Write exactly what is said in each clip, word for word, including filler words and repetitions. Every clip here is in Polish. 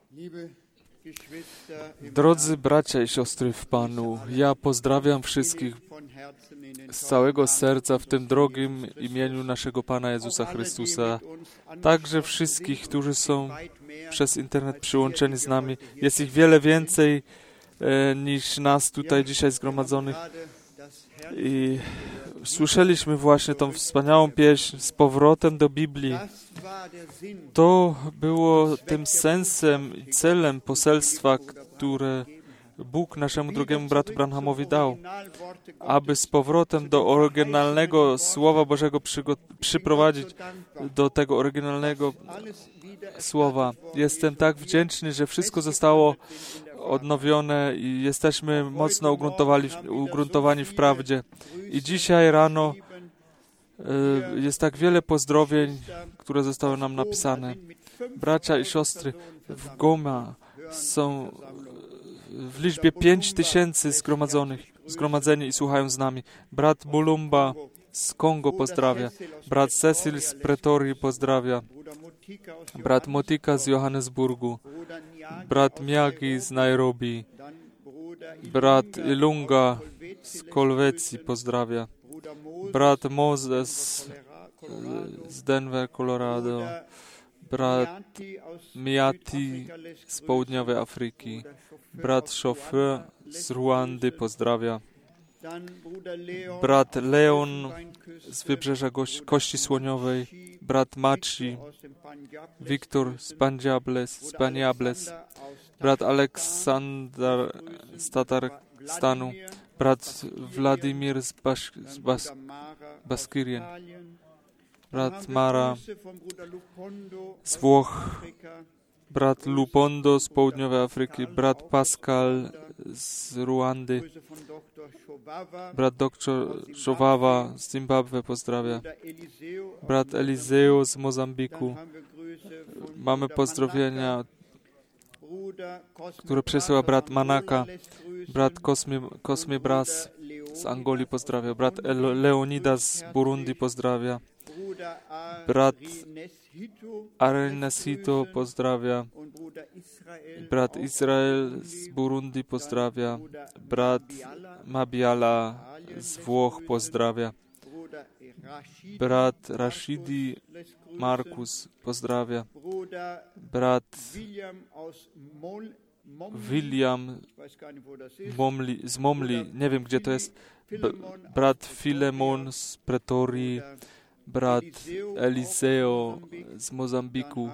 Drodzy bracia i siostry w Panu, ja pozdrawiam wszystkich z całego serca w tym drogim imieniu naszego Pana Jezusa Chrystusa. Także wszystkich, którzy są przez internet przyłączeni z nami. Jest ich wiele więcej e, niż nas tutaj dzisiaj zgromadzonych. I słyszeliśmy właśnie tą wspaniałą pieśń z powrotem do Biblii. To było tym sensem i celem poselstwa, które Bóg naszemu drogiemu bratu Branhamowi dał, aby z powrotem do oryginalnego Słowa Bożego przyprowadzić do tego oryginalnego Słowa. Jestem tak wdzięczny, że wszystko zostało odnowione i jesteśmy mocno ugruntowani, ugruntowani w prawdzie. I dzisiaj rano y, jest tak wiele pozdrowień, które zostały nam napisane. Bracia i siostry w Goma są w liczbie pięć tysięcy zgromadzonych, zgromadzeni i słuchają z nami. Brat Mulumba z Kongo pozdrawia. Brat Cecil z Pretorii pozdrawia. Brat Motika z Johannesburgu. Brat Miyagi z Nairobi. Brat Ilunga z Kolwecji pozdrawia. Brat Moses z Denver, Colorado. Brat Miati z Południowej Afryki. Brat Chauffeur z Ruandy pozdrawia. Brat Leon z Wybrzeża Kości Słoniowej. Brat Maci. Wiktor z Panjables, z Panjables. Brat Aleksander z Tatarstanu. Brat Władimir z, Basz, z Bas, Baskirien. Brat Mara z Włoch. Brat Lupondo z Południowej Afryki. Brat Pascal z Ruandy. Brat doktor Szowawa z Zimbabwe pozdrawia. Brat Eliseo z Mozambiku. Mamy pozdrowienia, które przesyła brat Manaka. Brat Kosmi, Kosmi Bras z Angolii pozdrawia. Brat Leonidas z Burundi pozdrawia. Brat Arenasito pozdrawia. Brat Izrael z Burundi pozdrawia. Brat Mabiala z Włoch pozdrawia. Brat Rashidi Markus pozdrawia. Brat William Momli, z Momli, nie wiem gdzie to jest. B- brat Filemon z Pretorii. Brat Eliseo z Mozambiku.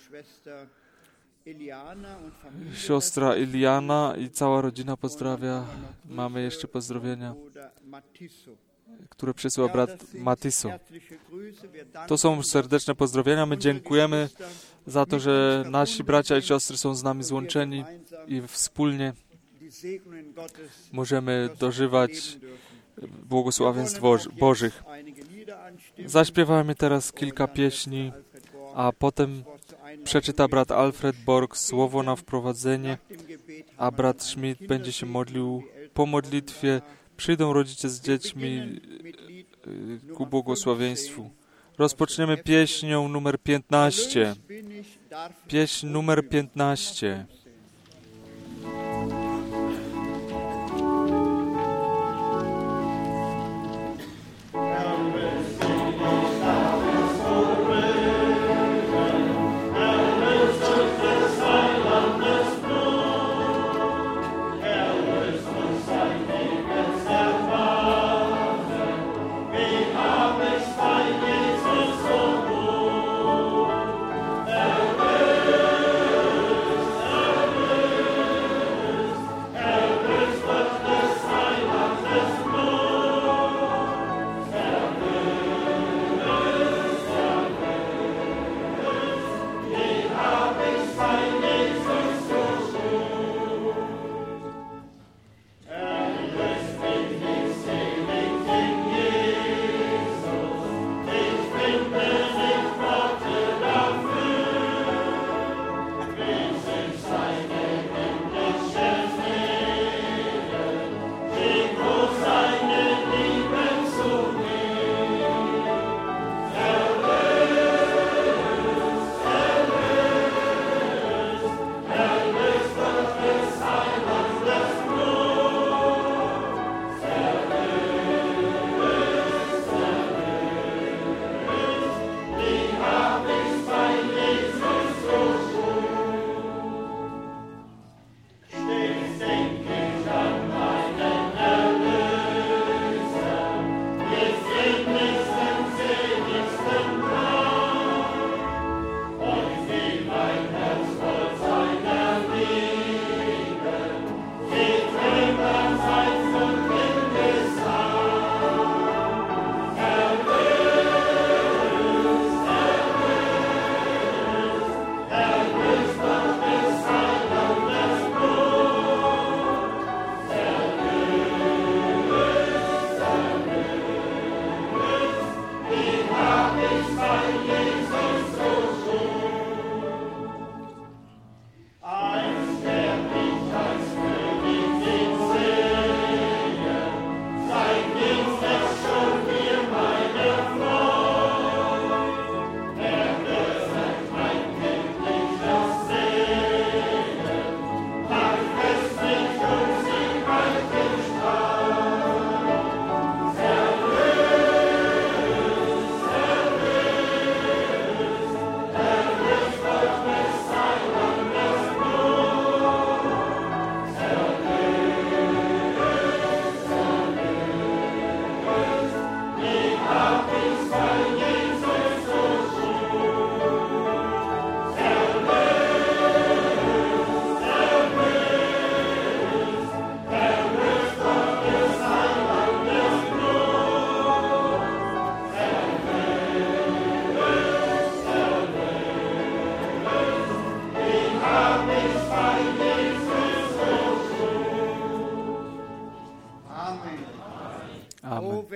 Siostra Iliana i cała rodzina pozdrawia. Mamy jeszcze pozdrowienia, które przysyła brat Matiso. To są serdeczne pozdrowienia. My dziękujemy za to, że nasi bracia i siostry są z nami złączeni i wspólnie możemy dożywać błogosławieństw Bożych. Zaśpiewamy teraz kilka pieśni, a potem przeczyta brat Alfred Borg słowo na wprowadzenie, a brat Schmidt będzie się modlił. Po modlitwie przyjdą rodzice z dziećmi ku błogosławieństwu. Rozpoczniemy pieśnią numer piętnaście. Pieśń numer piętnaście.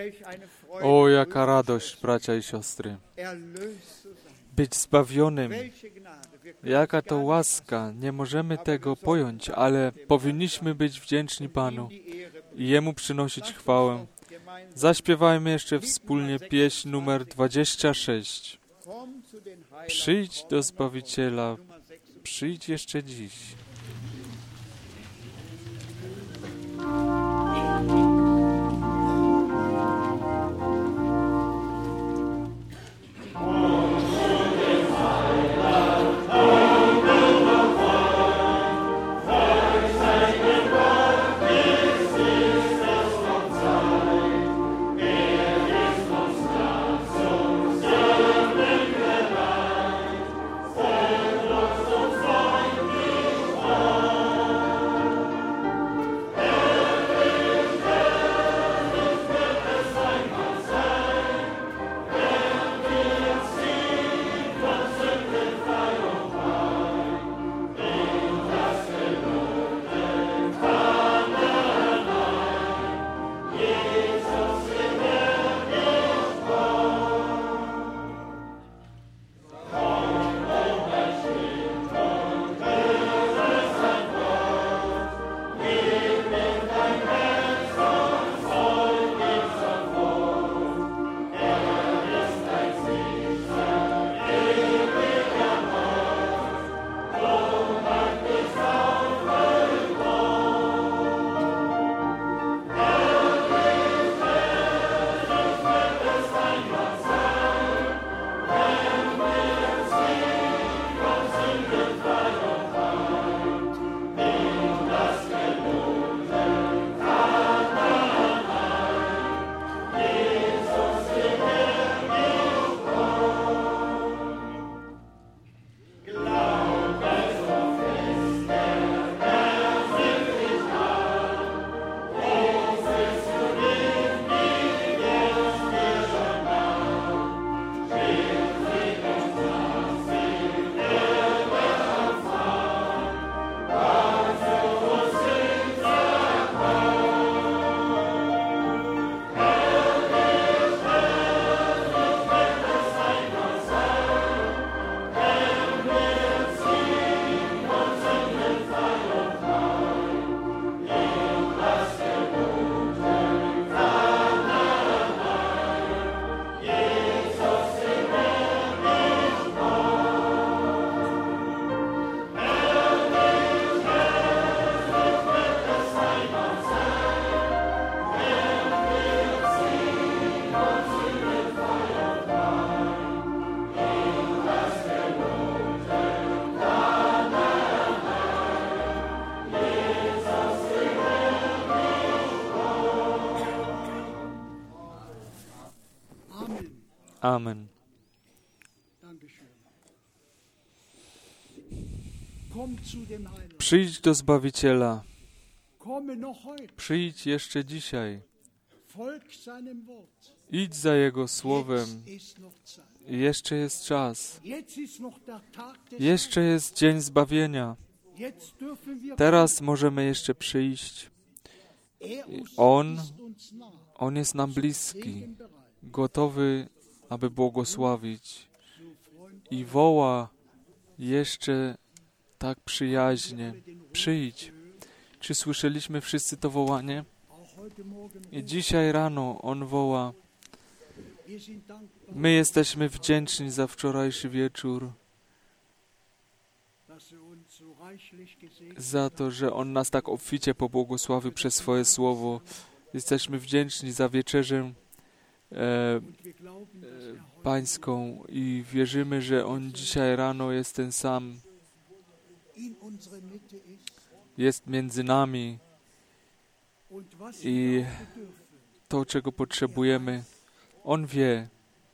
O, jaka radość, bracia i siostry, być zbawionym. Jaka to łaska, nie możemy tego pojąć, ale powinniśmy być wdzięczni Panu i Jemu przynosić chwałę. Zaśpiewajmy jeszcze wspólnie pieśń numer dwadzieścia sześć. Przyjdź do Zbawiciela, przyjdź jeszcze dziś. Amen. Przyjdź do Zbawiciela. Przyjdź jeszcze dzisiaj. Idź za Jego słowem. Jeszcze jest czas. Jeszcze jest dzień zbawienia. Teraz możemy jeszcze przyjść. On, On jest nam bliski, gotowy, aby błogosławić i woła jeszcze tak przyjaźnie. Przyjdź. Czy słyszeliśmy wszyscy to wołanie? I dzisiaj rano On woła. My jesteśmy wdzięczni za wczorajszy wieczór, za to, że On nas tak obficie pobłogosławił przez swoje słowo. Jesteśmy wdzięczni za wieczerzę e, e, pańską i wierzymy, że On dzisiaj rano jest ten sam. Jest między nami i to, czego potrzebujemy, On wie.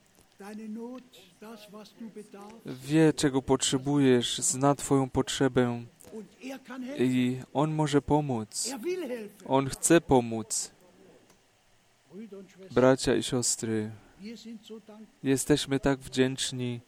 Wie, czego potrzebujesz, zna Twoją potrzebę i On może pomóc. On chce pomóc. Bracia i siostry, jesteśmy tak wdzięczni.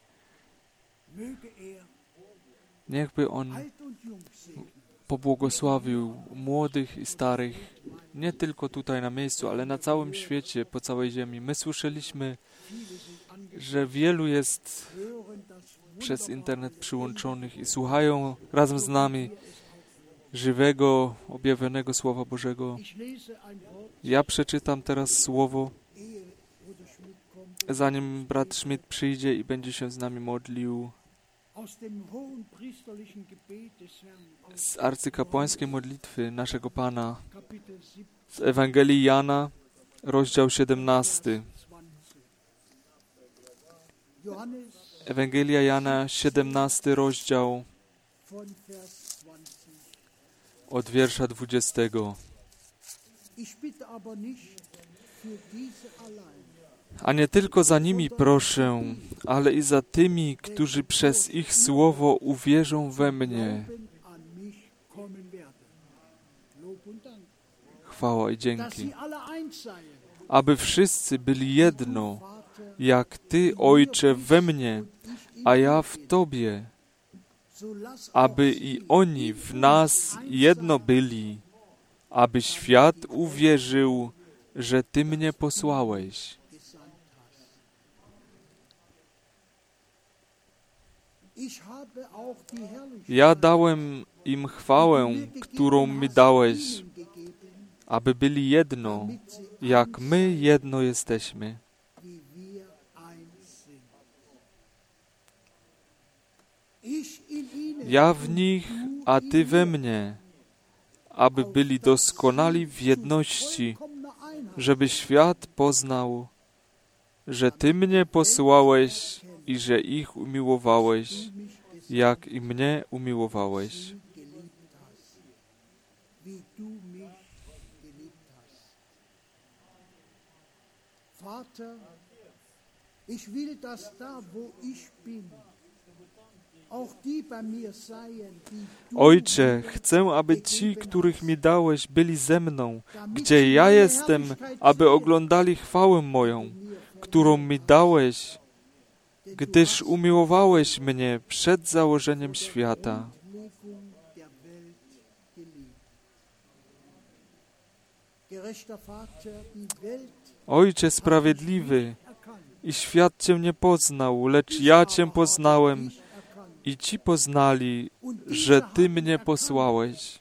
Niechby On pobłogosławił młodych i starych, nie tylko tutaj na miejscu, ale na całym świecie, po całej ziemi. My słyszeliśmy, że wielu jest przez internet przyłączonych i słuchają razem z nami żywego, objawionego Słowa Bożego. Ja przeczytam teraz słowo, zanim brat Schmidt przyjdzie i będzie się z nami modlił, z arcykapłańskiej modlitwy naszego Pana, z Ewangelii Jana, rozdział siedemnasty. Ewangelia Jana, siedemnasty rozdział, od wiersza dwudziestego. A nie tylko za nimi proszę, ale i za tymi, którzy przez ich słowo uwierzą we mnie. Chwała i dzięki. Aby wszyscy byli jedno, jak Ty, Ojcze, we mnie, a ja w Tobie, aby i oni w nas jedno byli, aby świat uwierzył, że Ty mnie posłałeś. Ja dałem im chwałę, którą mi dałeś, aby byli jedno, jak my jedno jesteśmy. Ja w nich, a Ty we mnie, aby byli doskonali w jedności, żeby świat poznał, że Ty mnie posłałeś i że ich umiłowałeś, jak i mnie umiłowałeś. Ojcze, chcę, aby ci, których mi dałeś, byli ze mną, gdzie ja jestem, aby oglądali chwałę moją, którą mi dałeś, gdyż umiłowałeś mnie przed założeniem świata. Ojcze sprawiedliwy, i świat Cię nie poznał, lecz ja Cię poznałem i ci poznali, że Ty mnie posłałeś.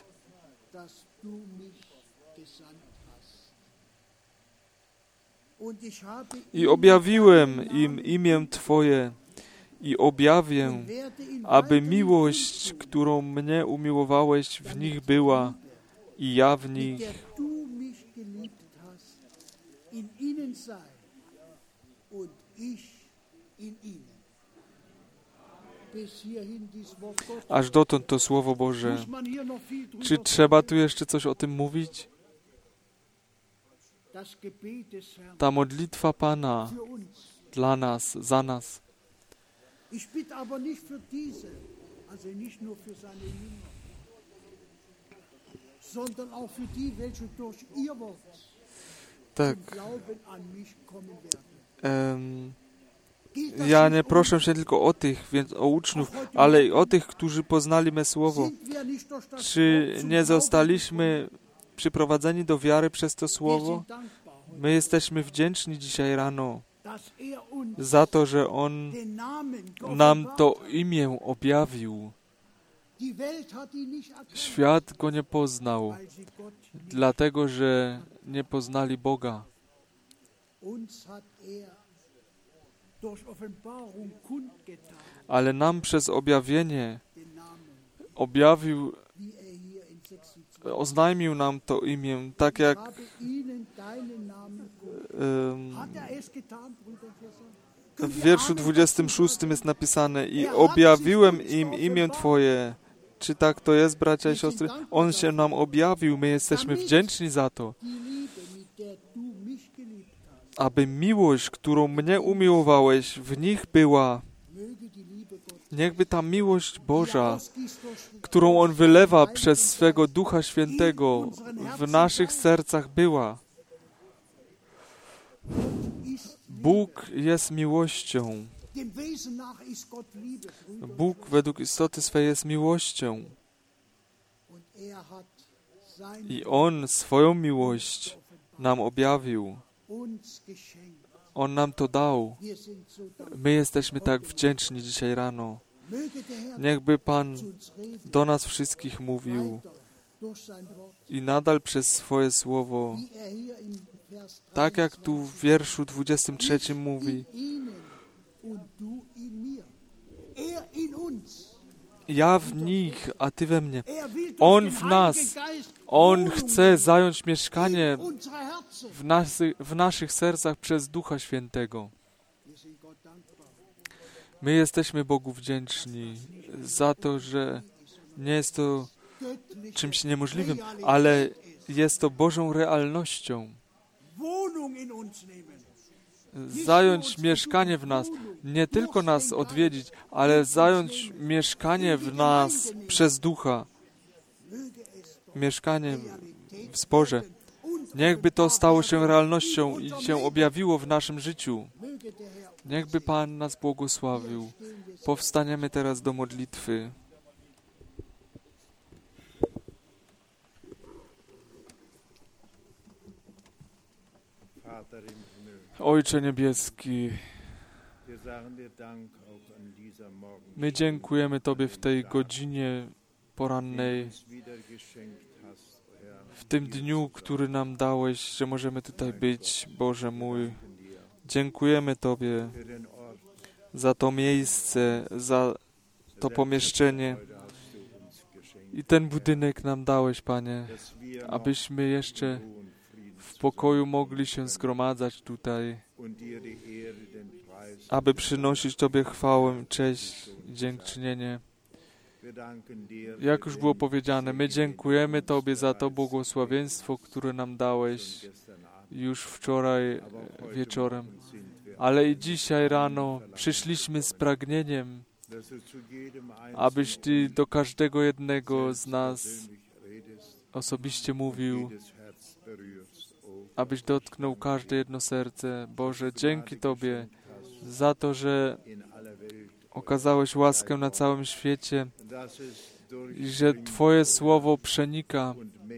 I objawiłem im imię Twoje i objawię, aby miłość, którą mnie umiłowałeś, w nich była i ja w nich. Aż dotąd to Słowo Boże. Czy trzeba tu jeszcze coś o tym mówić? Ta modlitwa Pana dla nas, za nas. Tak. Um, ja nie proszę się tylko o tych, więc o uczniów, ale i o tych, którzy poznali me Słowo. Czy nie zostaliśmy przyprowadzeni do wiary przez to Słowo? My jesteśmy wdzięczni dzisiaj rano za to, że On nam to imię objawił. Świat Go nie poznał, dlatego że nie poznali Boga. Ale nam przez objawienie objawił, oznajmił nam to imię, tak jak um, w wierszu dwudziestym szóstym jest napisane: i objawiłem im imię Twoje. Czy tak to jest, bracia i siostry? On się nam objawił, my jesteśmy wdzięczni za to. Aby miłość, którą mnie umiłowałeś, w nich była. Niechby ta miłość Boża, którą On wylewa przez swego Ducha Świętego, w naszych sercach była. Bóg jest miłością. Bóg według istoty swej jest miłością. I On swoją miłość nam objawił. On nam to dał. My jesteśmy tak wdzięczni dzisiaj rano. Niechby Pan do nas wszystkich mówił i nadal przez swoje słowo, tak jak tu w wierszu dwudziestym trzecim mówi, ja w nich, a Ty we mnie. On w nas. On chce zająć mieszkanie w, nasy, w naszych sercach przez Ducha Świętego. My jesteśmy Bogu wdzięczni za to, że nie jest to czymś niemożliwym, ale jest to Bożą realnością. Zająć mieszkanie w nas, nie tylko nas odwiedzić, ale zająć mieszkanie w nas przez Ducha. Mieszkanie w zborze. Niechby to stało się realnością i się objawiło w naszym życiu. Niechby Pan nas błogosławił. Powstaniemy teraz do modlitwy. Ojcze Niebieski, my dziękujemy Tobie w tej godzinie porannej, w tym dniu, który nam dałeś, że możemy tutaj być, Boże mój. Dziękujemy Tobie za to miejsce, za to pomieszczenie i ten budynek nam dałeś, Panie, abyśmy jeszcze w pokoju mogli się zgromadzać tutaj, aby przynosić Tobie chwałę, cześć i dziękczynienie. Jak już było powiedziane, my dziękujemy Tobie za to błogosławieństwo, które nam dałeś już wczoraj wieczorem. Ale i dzisiaj rano przyszliśmy z pragnieniem, abyś Ty do każdego jednego z nas osobiście mówił, abyś dotknął każde jedno serce. Boże, dzięki Tobie za to, że okazałeś łaskę na całym świecie i że Twoje słowo przenika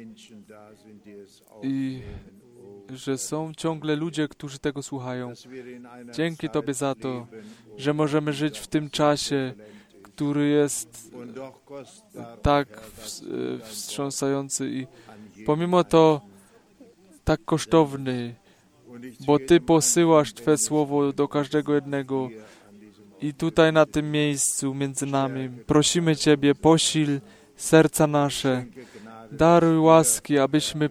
i że są ciągle ludzie, którzy tego słuchają. Dzięki Tobie za to, że możemy żyć w tym czasie, który jest tak wstrząsający i pomimo to tak kosztowny, bo Ty posyłasz Twe słowo do każdego jednego i tutaj na tym miejscu między nami prosimy Ciebie, posil serca nasze, daruj łaski, abyśmy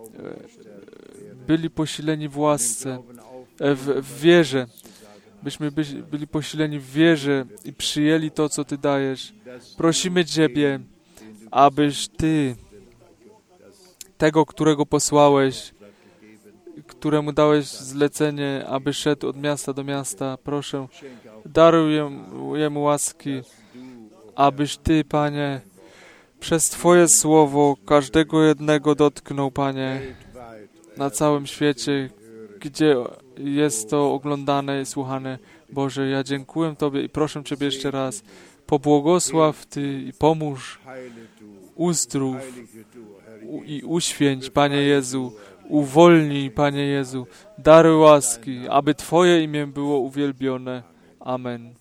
byli posileni w łasce, w, w wierze, byśmy byli, byli posileni w wierze i przyjęli to, co Ty dajesz. Prosimy Ciebie, abyś Ty, tego, którego posłałeś, któremu dałeś zlecenie, aby szedł od miasta do miasta, proszę, daruj jemu, jemu łaski, abyś Ty, Panie, przez Twoje słowo każdego jednego dotknął, Panie, na całym świecie, gdzie jest to oglądane i słuchane. Boże, ja dziękuję Tobie i proszę Ciebie jeszcze raz, pobłogosław Ty i pomóż, uzdrów u, i uświęć, Panie Jezu, uwolnij, Panie Jezu, daruj łaski, aby Twoje imię było uwielbione. Amen.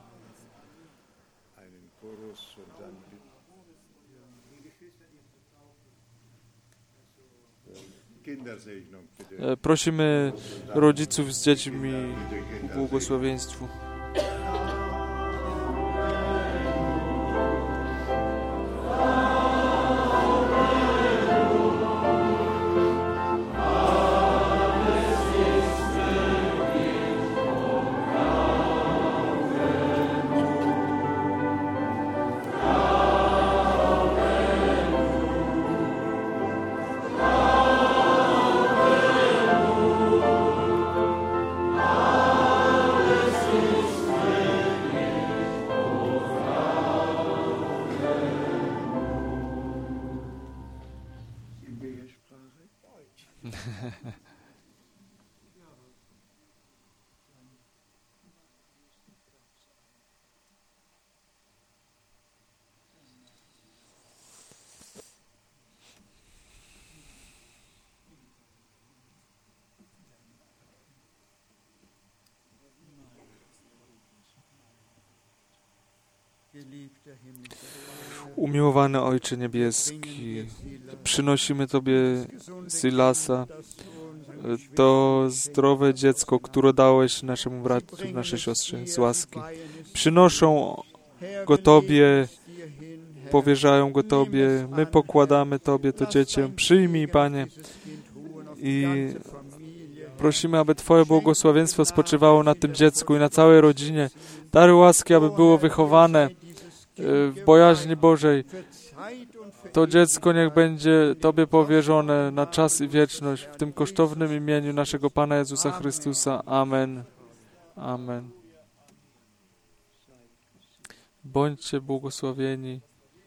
Prosimy rodziców z dziećmi o błogosławieństwu. Umiłowany Ojcze Niebieski, przynosimy Tobie Silasa, to zdrowe dziecko, które dałeś naszemu bratu, naszej siostrze z łaski. Przynoszą go Tobie, powierzają go Tobie, my pokładamy Tobie to dziecię. Przyjmij, Panie, i prosimy, aby Twoje błogosławieństwo spoczywało na tym dziecku i na całej rodzinie. Dary łaski, aby było wychowane w bojaźni Bożej. To dziecko niech będzie Tobie powierzone na czas i wieczność w tym kosztownym imieniu naszego Pana Jezusa Chrystusa. Amen. Amen. Bądźcie błogosławieni.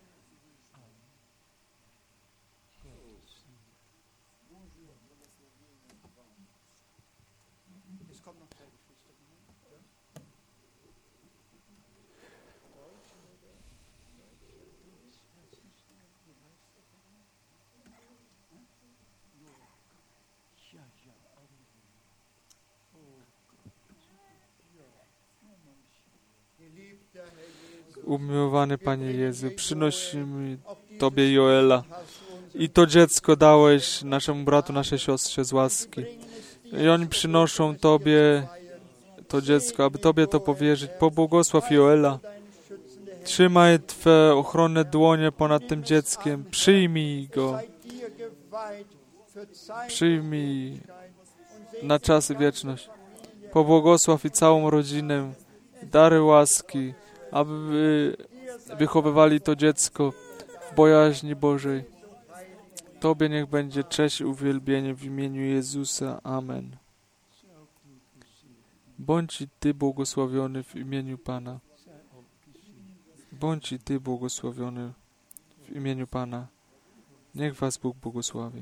Umiłowany Panie Jezu, przynosimy Tobie Joela i to dziecko dałeś naszemu bratu, naszej siostrze z łaski. I oni przynoszą Tobie to dziecko, aby Tobie to powierzyć. Pobłogosław Joela. Trzymaj Twe ochronne dłonie ponad tym dzieckiem. Przyjmij go. Przyjmij na czas i wieczność. Pobłogosław i całą rodzinę. Dary łaski, aby wychowywali to dziecko w bojaźni Bożej. Tobie niech będzie cześć i uwielbienie w imieniu Jezusa. Amen. Bądź i Ty błogosławiony w imieniu Pana. Bądź i Ty błogosławiony w imieniu Pana. Niech Was Bóg błogosławi.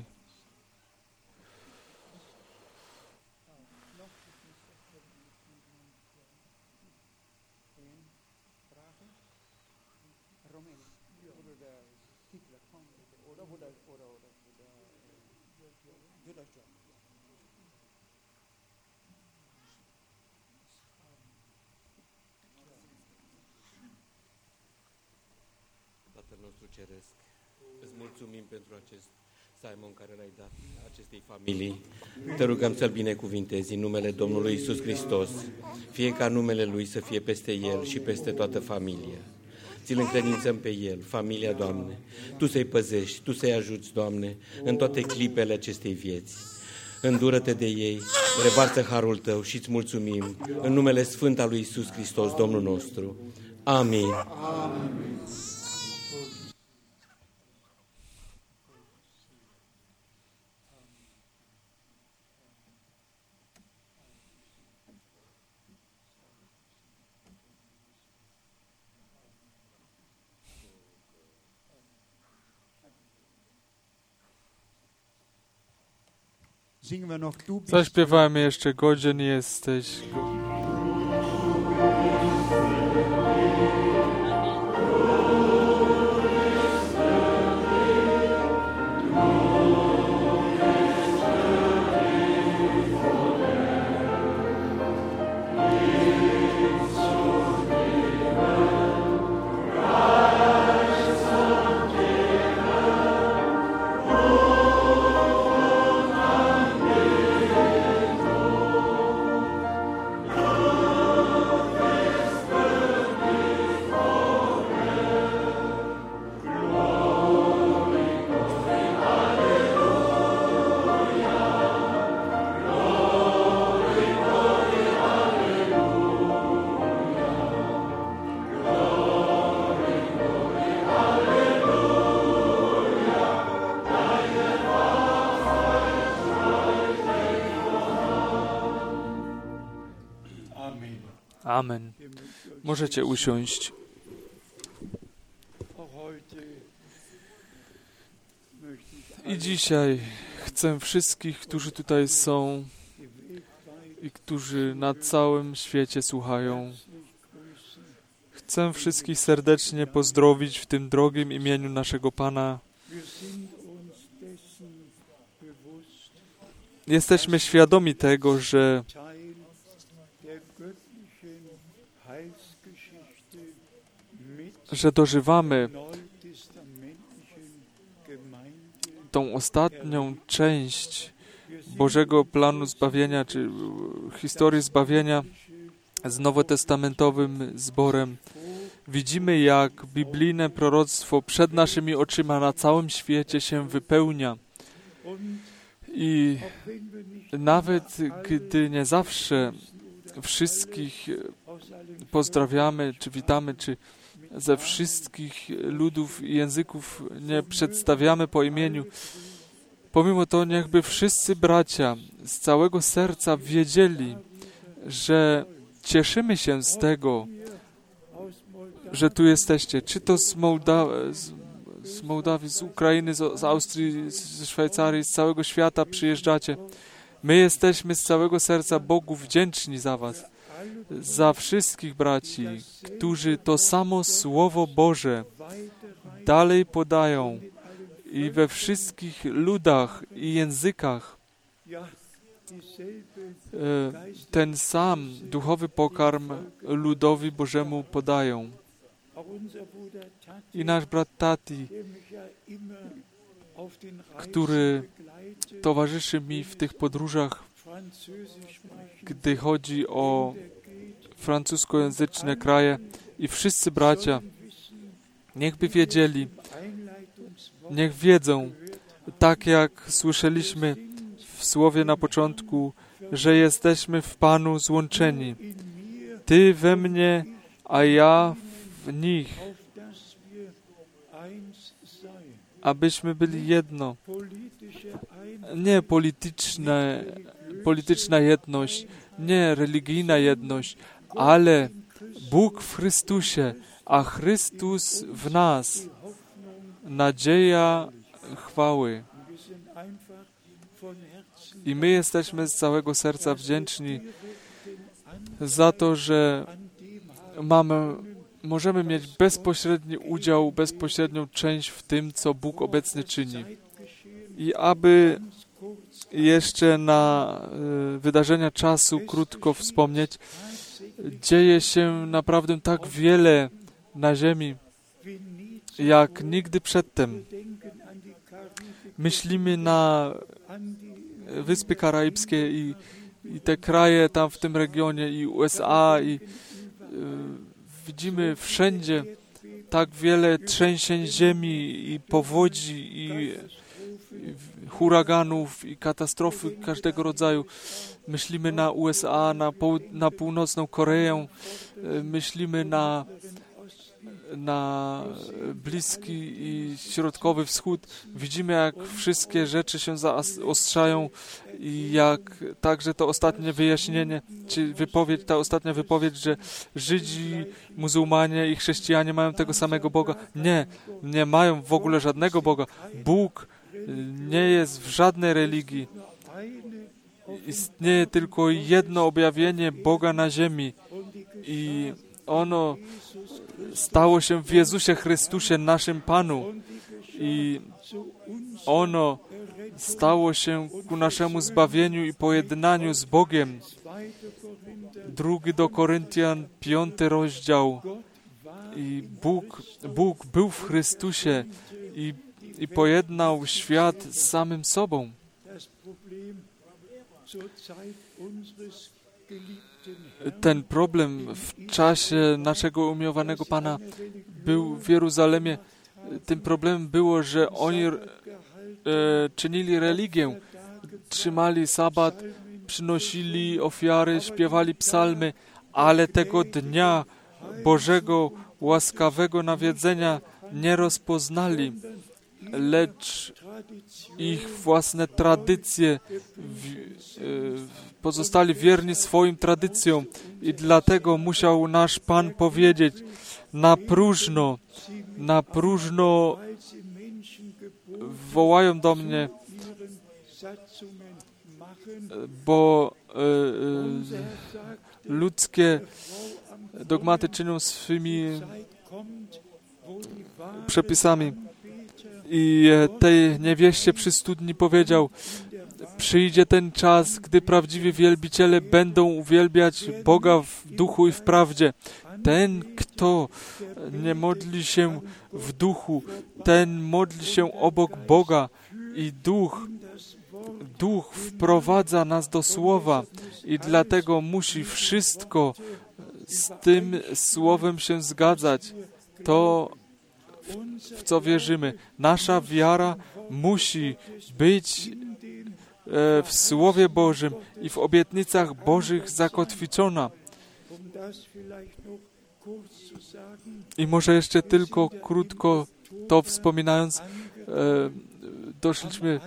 Tatăl nostru Ceresc, îți mulțumim pentru acest Simon care l-ai dat acestei familii. Te rugăm să-l binecuvintezi în numele Domnului Iisus Hristos, fie ca numele Lui să fie peste el și peste toată familia. Ți-l încredințăm pe el, familia, Doamne. Tu să-i păzești, Tu să-i ajuți, Doamne, în toate clipele acestei vieți. Îndură-te de ei, revarsă harul Tău și îți mulțumim în numele Sfânt al lui Iisus Hristos, Domnul nostru. Amin. Amin. Zaśpiewajmy jeszcze, godzien jesteś. Amen. Możecie usiąść. I dzisiaj chcę wszystkich, którzy tutaj są i którzy na całym świecie słuchają, chcę wszystkich serdecznie pozdrowić w tym drogim imieniu naszego Pana. Jesteśmy świadomi tego, że że dożywamy tą ostatnią część Bożego planu zbawienia, czy historii zbawienia z nowotestamentowym zborem. Widzimy, jak biblijne proroctwo przed naszymi oczyma na całym świecie się wypełnia. I nawet gdy nie zawsze wszystkich pozdrawiamy, czy witamy, czy ze wszystkich ludów i języków nie przedstawiamy po imieniu, pomimo to niechby wszyscy bracia z całego serca wiedzieli, że cieszymy się z tego, że tu jesteście. Czy to z, Mołda- z, z Mołdawii, z Ukrainy, z, z Austrii, ze Szwajcarii, z całego świata przyjeżdżacie. My jesteśmy z całego serca Bogu wdzięczni za was, za wszystkich braci, którzy to samo Słowo Boże dalej podają i we wszystkich ludach i językach ten sam duchowy pokarm ludowi Bożemu podają. I nasz brat Tati, który towarzyszy mi w tych podróżach, gdy chodzi o francuskojęzyczne kraje, i wszyscy bracia, niechby wiedzieli, niech wiedzą, tak jak słyszeliśmy w słowie na początku, że jesteśmy w Panu złączeni. Ty we mnie, a ja w nich, abyśmy byli jedno. Nie polityczne, polityczna jedność, nie religijna jedność, ale Bóg w Chrystusie, a Chrystus w nas. Nadzieja chwały. I my jesteśmy z całego serca wdzięczni za to, że mamy, możemy mieć bezpośredni udział, bezpośrednią część w tym, co Bóg obecnie czyni. I aby jeszcze na y, wydarzenia czasu krótko wspomnieć, dzieje się naprawdę tak wiele na ziemi, jak nigdy przedtem. Myślimy na Wyspy Karaibskie i, i te kraje tam w tym regionie, i U S A, i y, widzimy wszędzie tak wiele trzęsień ziemi i powodzi i, i huraganów i katastrofy każdego rodzaju. Myślimy na U S A, na, poł- na północną Koreę, y, myślimy na na Bliski i Środkowy Wschód. Widzimy, jak wszystkie rzeczy się zaostrzają i jak także to ostatnie wyjaśnienie, czy wypowiedź, ta ostatnia wypowiedź, że Żydzi, muzułmanie i chrześcijanie mają tego samego Boga. Nie, nie mają w ogóle żadnego Boga. Bóg nie jest w żadnej religii. Istnieje tylko jedno objawienie Boga na ziemi i ono stało się w Jezusie Chrystusie, naszym Panu. I ono stało się ku naszemu zbawieniu i pojednaniu z Bogiem. Drugi do Koryntian, piąty rozdział. I Bóg, Bóg był w Chrystusie i, i pojednał świat z samym sobą. Ten problem w czasie naszego umiłowanego Pana był w Jeruzalemie. Tym problemem było, że oni e, czynili religię, trzymali sabat, przynosili ofiary, śpiewali psalmy, ale tego dnia Bożego łaskawego nawiedzenia nie rozpoznali, lecz ich własne tradycje w, e, pozostali wierni swoim tradycjom i dlatego musiał nasz Pan powiedzieć: na próżno, na próżno wołają do mnie, bo e, e, ludzkie dogmaty czynią swymi przepisami. I tej niewieście przy studni powiedział: przyjdzie ten czas, gdy prawdziwi wielbiciele będą uwielbiać Boga w duchu i w prawdzie. Ten, kto nie modli się w duchu, ten modli się obok Boga i duch, duch wprowadza nas do słowa i dlatego musi wszystko z tym słowem się zgadzać. To, w, w co wierzymy. Nasza wiara musi być e, w Słowie Bożym i w obietnicach Bożych zakotwiczona. I może jeszcze tylko krótko to wspominając, e, doszliśmy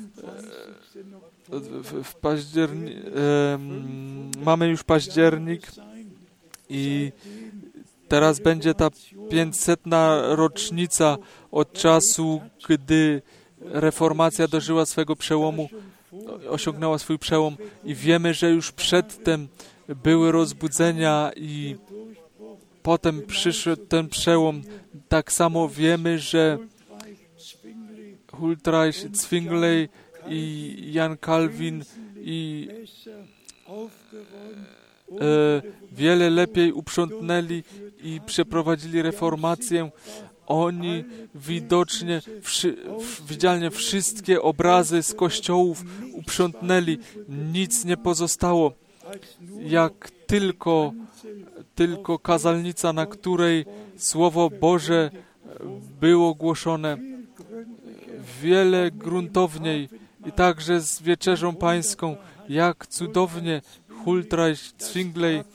e, w, w październik, e, mamy już październik i teraz będzie ta pięćsetna rocznica od czasu, gdy reformacja dożyła swego przełomu, osiągnęła swój przełom i wiemy, że już przedtem były rozbudzenia i potem przyszedł ten przełom. Tak samo wiemy, że Huldreich, Zwingli i Jan Kalwin i e, wiele lepiej uprzątnęli i przeprowadzili reformację. Oni widocznie, wszy, widzialnie wszystkie obrazy z kościołów uprzątnęli. Nic nie pozostało. Jak tylko, tylko kazalnica, na której Słowo Boże było głoszone. Wiele gruntowniej i także z Wieczerzą Pańską, jak cudownie Huldreich, Zwingli e,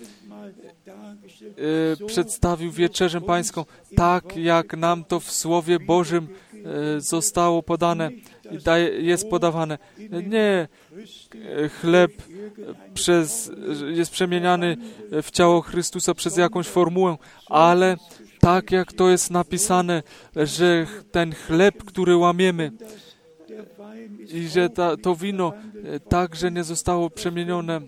przedstawił Wieczerzę Pańską, tak jak nam to w Słowie Bożym e, zostało podane i daje, jest podawane. Nie chleb przez, jest przemieniany w ciało Chrystusa przez jakąś formułę, ale tak jak to jest napisane, że ten chleb, który łamiemy i że ta, to wino także nie zostało przemienione,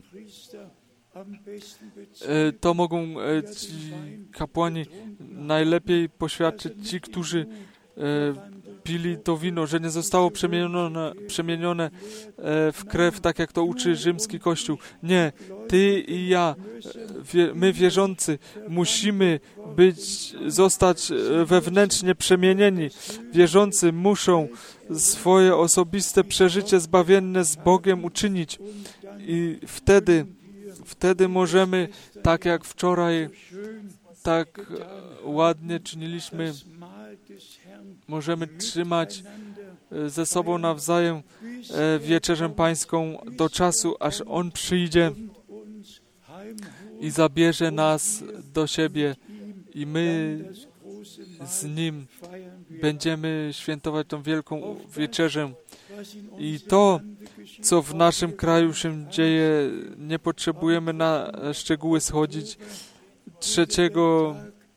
to mogą ci kapłani najlepiej poświadczyć, ci, którzy pili to wino, że nie zostało przemienione, przemienione w krew, tak jak to uczy rzymski Kościół. Nie, ty i ja, my wierzący, musimy być, zostać wewnętrznie przemienieni. Wierzący muszą swoje osobiste przeżycie zbawienne z Bogiem uczynić i wtedy, wtedy możemy, tak jak wczoraj, tak ładnie czyniliśmy, możemy trzymać ze sobą nawzajem Wieczerzę Pańską do czasu, aż On przyjdzie i zabierze nas do siebie i my z Nim będziemy świętować tą wielką wieczerzę. I to, co w naszym kraju się dzieje, nie potrzebujemy na szczegóły schodzić. Trzeciego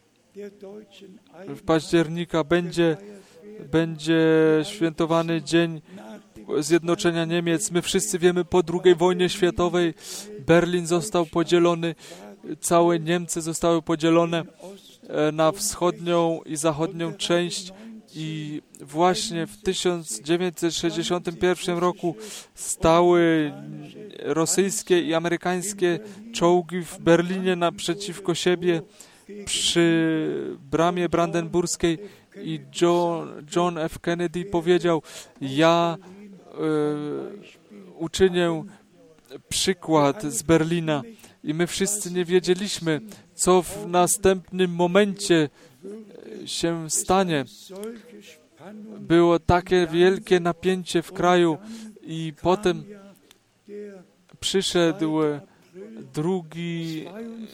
października będzie, będzie świętowany Dzień Zjednoczenia Niemiec. My wszyscy wiemy, po drugiej wojnie światowej Berlin został podzielony, całe Niemcy zostały podzielone na wschodnią i zachodnią część i właśnie w tysiąc dziewięćset sześćdziesiątym pierwszym roku stały rosyjskie i amerykańskie czołgi w Berlinie naprzeciwko siebie przy bramie brandenburskiej i John, John F. Kennedy powiedział: ja e, uczynię przykład z Berlina. I my wszyscy nie wiedzieliśmy, co w następnym momencie się stanie. Było takie wielkie napięcie w kraju i potem przyszedł drugi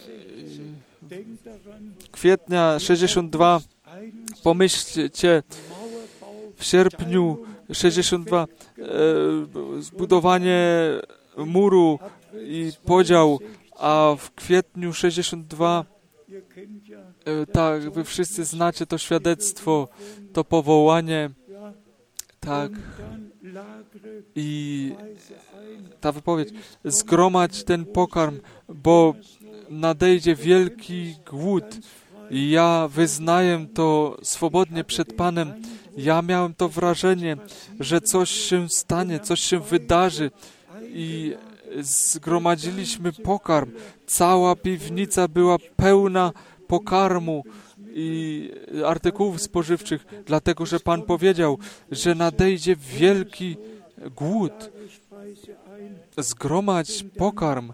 kwietnia sześćdziesiątego drugiego. Pomyślcie, w sierpniu sześćdziesiątego drugiego e, zbudowanie muru i podział, a w kwietniu sześćdziesiątego drugiego e, tak, wy wszyscy znacie to świadectwo, to powołanie, tak, i ta wypowiedź: zgromadź ten pokarm, bo nadejdzie wielki głód. I ja wyznaję to swobodnie przed Panem. Ja miałem to wrażenie, że coś się stanie, coś się wydarzy i zgromadziliśmy pokarm. Cała piwnica była pełna pokarmu i artykułów spożywczych, dlatego że Pan powiedział, że nadejdzie wielki głód. Zgromadź pokarm,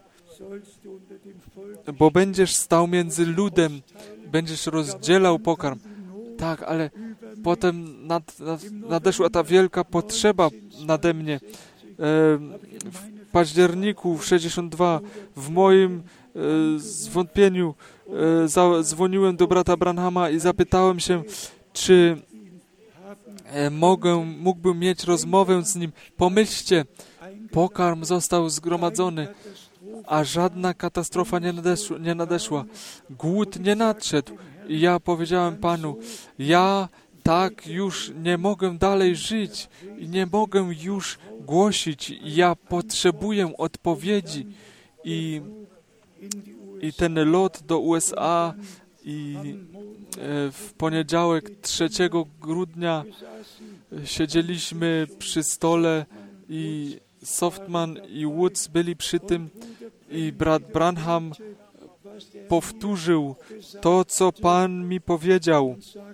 bo będziesz stał między ludem, będziesz rozdzielał pokarm. Tak, ale potem nad, nad, nadeszła ta wielka potrzeba nade mnie. E, w październiku w sześćdziesiątym drugim w moim e, zwątpieniu e, zadzwoniłem do brata Branhama i zapytałem się, czy e, mogę, mógłbym mieć rozmowę z nim. Pomyślcie, pokarm został zgromadzony, a żadna katastrofa nie nadeszła. Nie nadeszła. Głód nie nadszedł. I ja powiedziałem Panu, ja tak już nie mogę dalej żyć i nie mogę już głosić. Ja potrzebuję odpowiedzi. I, i ten lot do U S A i w poniedziałek trzeciego grudnia siedzieliśmy przy stole i Softman i Woods byli przy tym i brat Branham powtórzył to, co Pan mi powiedział.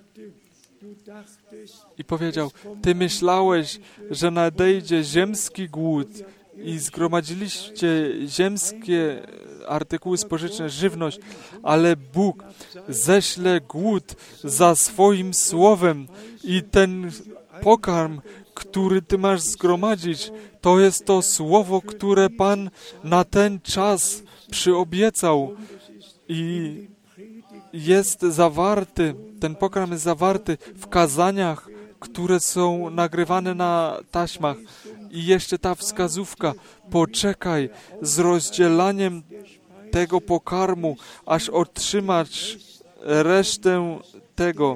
I powiedział, ty myślałeś, że nadejdzie ziemski głód i zgromadziliście ziemskie artykuły spożywcze, żywność, ale Bóg ześle głód za swoim słowem i ten pokarm, który ty masz zgromadzić, to jest to słowo, które Pan na ten czas przyobiecał i jest zawarty, ten pokarm jest zawarty w kazaniach, które są nagrywane na taśmach. I jeszcze ta wskazówka, poczekaj z rozdzielaniem tego pokarmu, aż otrzymasz resztę tego,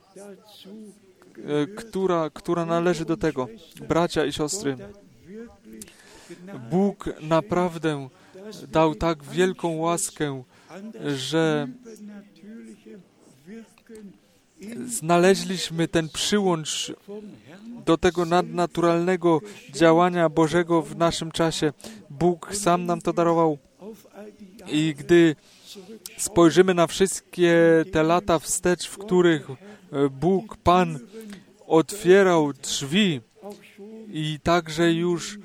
która, która należy do tego. Bracia i siostry, Bóg naprawdę dał tak wielką łaskę, że znaleźliśmy ten przyłącz do tego nadnaturalnego działania Bożego w naszym czasie. Bóg sam nam to darował. I gdy spojrzymy na wszystkie te lata wstecz, w których Bóg, Pan otwierał drzwi i także już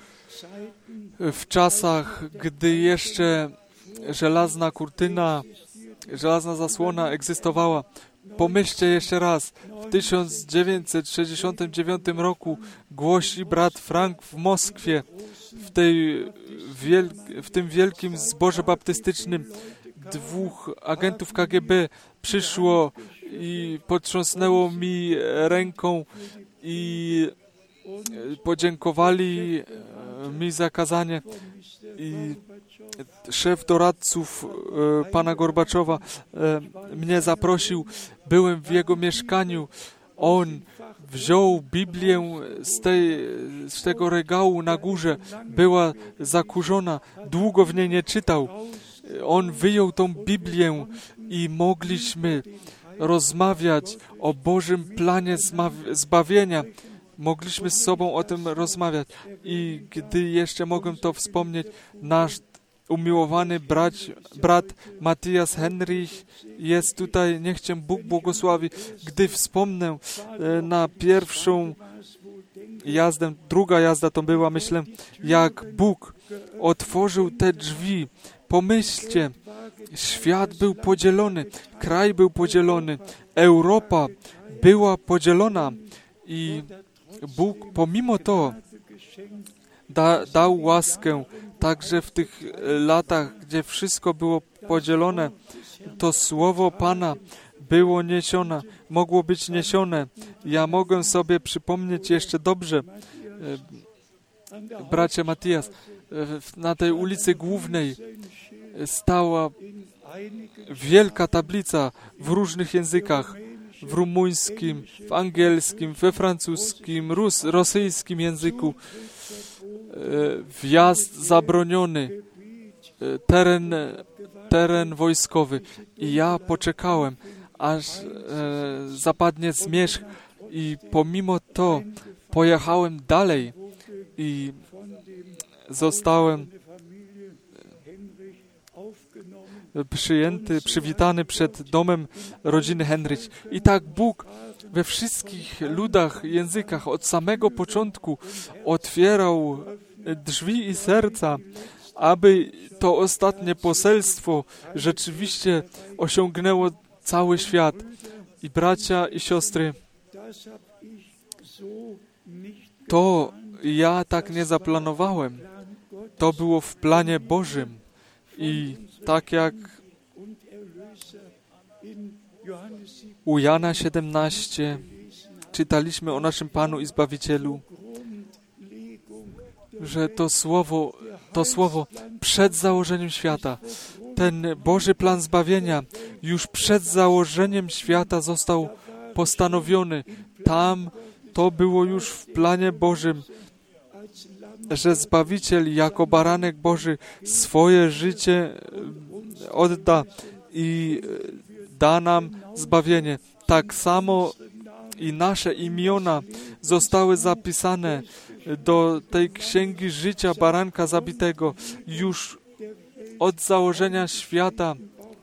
w czasach, gdy jeszcze żelazna kurtyna, żelazna zasłona egzystowała. Pomyślcie jeszcze raz, w tysiąc dziewięćset sześćdziesiątym dziewiątym roku głosi brat Frank w Moskwie, w, tej wiel- w tym wielkim zborze baptystycznym. Dwóch agentów K G B przyszło i potrząsnęło mi ręką i podziękowali mi za kazanie. I szef doradców e, pana Gorbaczowa e, mnie zaprosił. Byłem w jego mieszkaniu. On wziął Biblię z, tej, z tego regału na górze. Była zakurzona. Długo w niej nie czytał. On wyjął tą Biblię i mogliśmy rozmawiać o Bożym planie zbawienia. Mogliśmy z sobą o tym rozmawiać. I gdy jeszcze mogę to wspomnieć, nasz umiłowany brać, brat Matthias Henrich jest tutaj, niech Cię Bóg błogosławi. Gdy wspomnę e, na pierwszą jazdę, druga jazda to była, myślę, jak Bóg otworzył te drzwi. Pomyślcie, świat był podzielony, kraj był podzielony, Europa była podzielona i Bóg pomimo to da, dał łaskę, także w tych latach, gdzie wszystko było podzielone, to słowo Pana było niesione, mogło być niesione. Ja mogę sobie przypomnieć jeszcze dobrze, bracie Matthias, na tej ulicy Głównej stała wielka tablica w różnych językach, w rumuńskim, w angielskim, we francuskim, rus, rosyjskim języku. Wjazd zabroniony, teren, teren wojskowy. I ja poczekałem, aż e, zapadnie zmierzch i pomimo to pojechałem dalej i zostałem przyjęty, przywitany przed domem rodziny Henrich. I tak Bóg we wszystkich ludach, językach od samego początku otwierał drzwi i serca, aby to ostatnie poselstwo rzeczywiście osiągnęło cały świat. I bracia i siostry, to ja tak nie zaplanowałem. To było w planie Bożym. I tak jak u Jana siedemnaście czytaliśmy o naszym Panu i Zbawicielu, że to słowo, to słowo przed założeniem świata, ten Boży plan zbawienia już przed założeniem świata został postanowiony. Tam to było już w planie Bożym, że Zbawiciel jako baranek Boży swoje życie odda i da nam zbawienie. Tak samo i nasze imiona zostały zapisane do tej księgi życia baranka zabitego już od założenia świata.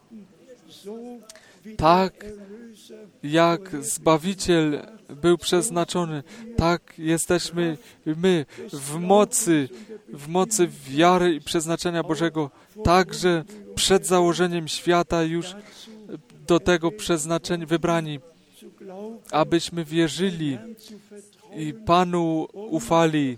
Tak jak Zbawiciel był przeznaczony, tak jesteśmy my w mocy, w mocy wiary i przeznaczenia Bożego, także przed założeniem świata już do tego przeznaczeni, wybrani, abyśmy wierzyli i Panu ufali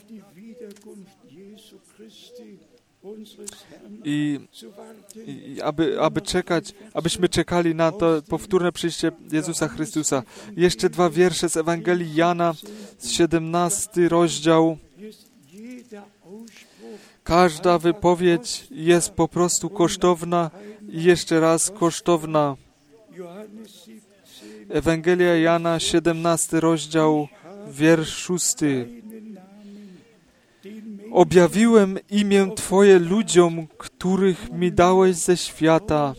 i, i aby, aby czekać, abyśmy czekali na to powtórne przyjście Jezusa Chrystusa. Jeszcze dwa wiersze z Ewangelii Jana, siedemnasty rozdział. Każda wypowiedź jest po prostu kosztowna i jeszcze raz kosztowna. Ewangelia Jana, siedemnasty rozdział, wiersz szósty. Objawiłem imię Twoje ludziom, których mi dałeś ze świata.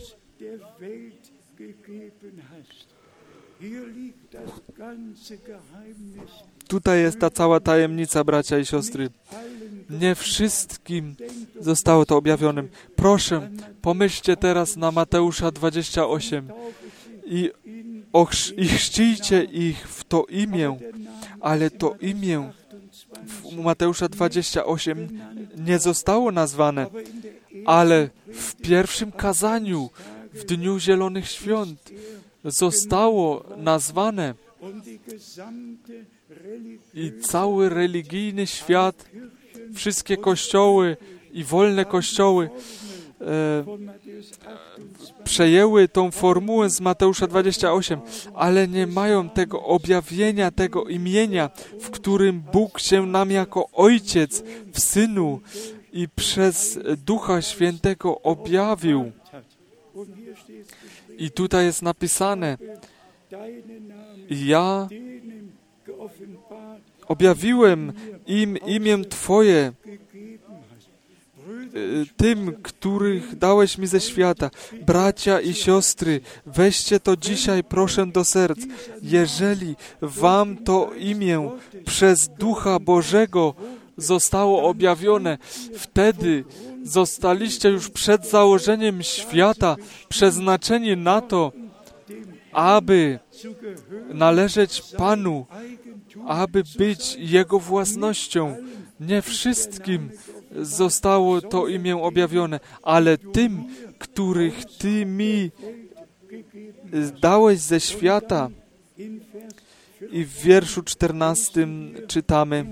Tutaj jest ta cała tajemnica, bracia i siostry. Nie wszystkim zostało to objawione. Proszę, pomyślcie teraz na Mateusza dwadzieścia osiem i, ochrz- i chrzcijcie ich w to imię, ale to imię w Mateusza dwadzieścia osiem nie zostało nazwane, ale w pierwszym kazaniu, w Dniu Zielonych Świąt, zostało nazwane. I cały religijny świat, wszystkie kościoły i wolne kościoły e, przejęły tą formułę z Mateusza dwadzieścia osiem, ale nie mają tego objawienia, tego imienia, w którym Bóg się nam jako Ojciec w Synu i przez Ducha Świętego objawił. I tutaj jest napisane: ja objawiłem im imię Twoje, tym, których dałeś mi ze świata. Bracia i siostry, weźcie to dzisiaj, proszę, do serc. Jeżeli wam to imię przez Ducha Bożego zostało objawione, wtedy zostaliście już przed założeniem świata przeznaczeni na to, aby należeć Panu, aby być Jego własnością. Nie wszystkim zostało to imię objawione, ale tym, których Ty mi dałeś ze świata. I w wierszu czternastym czytamy,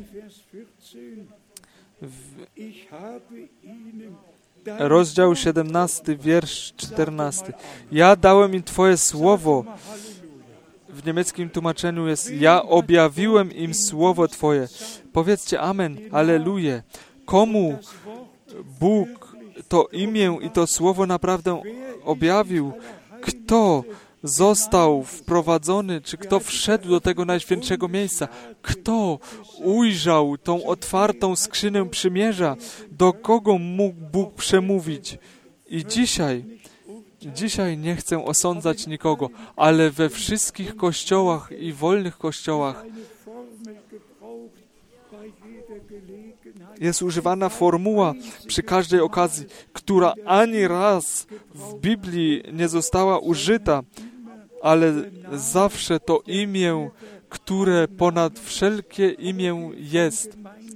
rozdział siedemnasty, wiersz czternasty. Ja dałem im Twoje słowo. W niemieckim tłumaczeniu jest: ja objawiłem im słowo Twoje. Powiedzcie amen, alleluja. Komu Bóg to imię i to słowo naprawdę objawił? Kto został wprowadzony, czy kto wszedł do tego najświętszego miejsca? Kto ujrzał tą otwartą skrzynię przymierza? Do kogo mógł Bóg przemówić? I dzisiaj, dzisiaj nie chcę osądzać nikogo, ale we wszystkich kościołach i wolnych kościołach jest używana formuła przy każdej okazji, która ani raz w Biblii nie została użyta, ale zawsze to imię, które ponad wszelkie imię jest.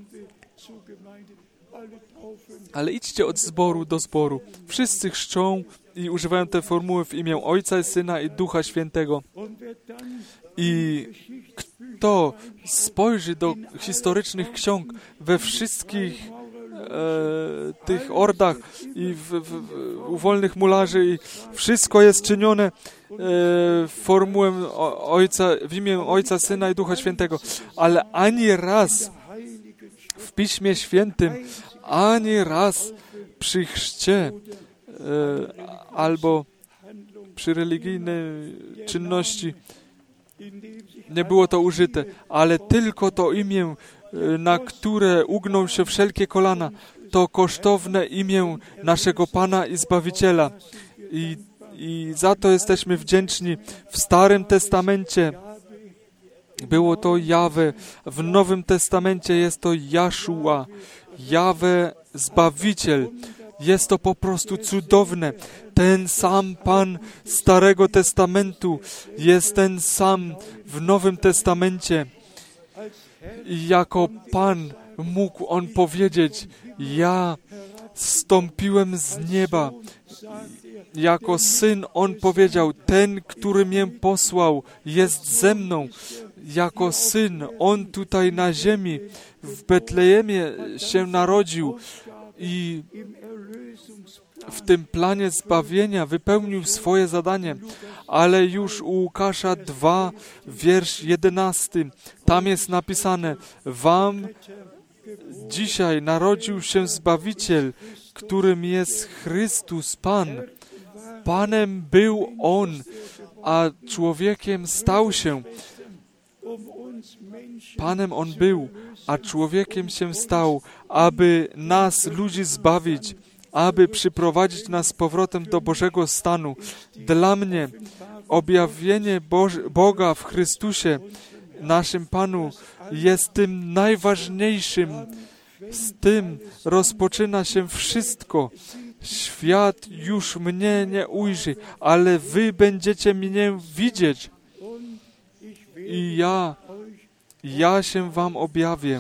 Ale idźcie od zboru do zboru. Wszyscy chrzczą i używają tej formuły w imię Ojca i Syna i Ducha Świętego. I kto spojrzy do historycznych ksiąg we wszystkich e, tych ordach i w, w, w, u wolnych mularzy i wszystko jest czynione e, formułą Ojca, w imię Ojca, Syna i Ducha Świętego. Ale ani raz w Piśmie Świętym, ani raz przy chrzcie e, albo przy religijnej czynności nie było to użyte, ale tylko to imię, na które ugną się wszelkie kolana, to kosztowne imię naszego Pana i Zbawiciela. I, i za to jesteśmy wdzięczni. W Starym Testamencie było to Jahwe, w Nowym Testamencie jest to Jaszua, Jahwe Zbawiciel. Jest to po prostu cudowne. Ten sam Pan Starego Testamentu jest ten sam w Nowym Testamencie. I jako Pan mógł On powiedzieć, ja zstąpiłem z nieba. Jako Syn On powiedział, ten, który mnie posłał, jest ze mną. Jako Syn On tutaj na ziemi, w Betlejemie się narodził i w tym planie zbawienia wypełnił swoje zadanie. Ale już u Łukasza dwa, wiersz jedenasty, tam jest napisane, wam dzisiaj narodził się Zbawiciel, którym jest Chrystus Pan. Panem był On, a człowiekiem stał się. Panem On był, a człowiekiem się stał, aby nas, ludzi, zbawić, aby przyprowadzić nas z powrotem do Bożego stanu. Dla mnie objawienie Boż- Boga w Chrystusie, naszym Panu, jest tym najważniejszym. Z tym rozpoczyna się wszystko. Świat już mnie nie ujrzy, ale wy będziecie mnie widzieć. I ja, ja się wam objawię.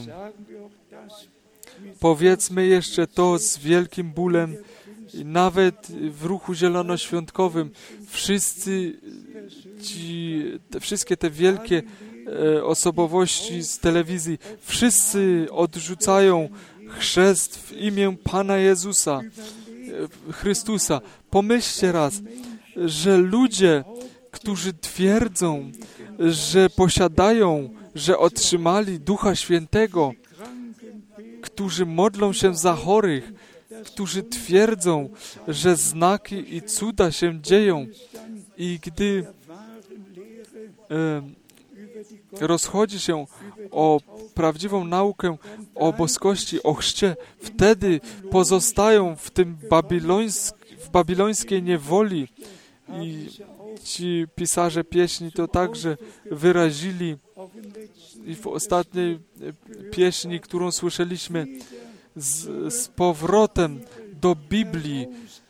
Powiedzmy jeszcze to z wielkim bólem. Nawet w ruchu zielonoświątkowym wszyscy ci, te, wszystkie te wielkie e, osobowości z telewizji, wszyscy odrzucają chrzest w imię Pana Jezusa, e, Chrystusa. Pomyślcie raz, że ludzie, którzy twierdzą, że posiadają, że otrzymali Ducha Świętego, którzy modlą się za chorych, którzy twierdzą, że znaki i cuda się dzieją i gdy e, rozchodzi się o prawdziwą naukę o boskości, o chrzcie, wtedy pozostają w tym babilońsk, w babilońskiej niewoli i ci pisarze pieśni to także wyrazili i w ostatniej pieśni, którą słyszeliśmy, z, z powrotem do Biblii,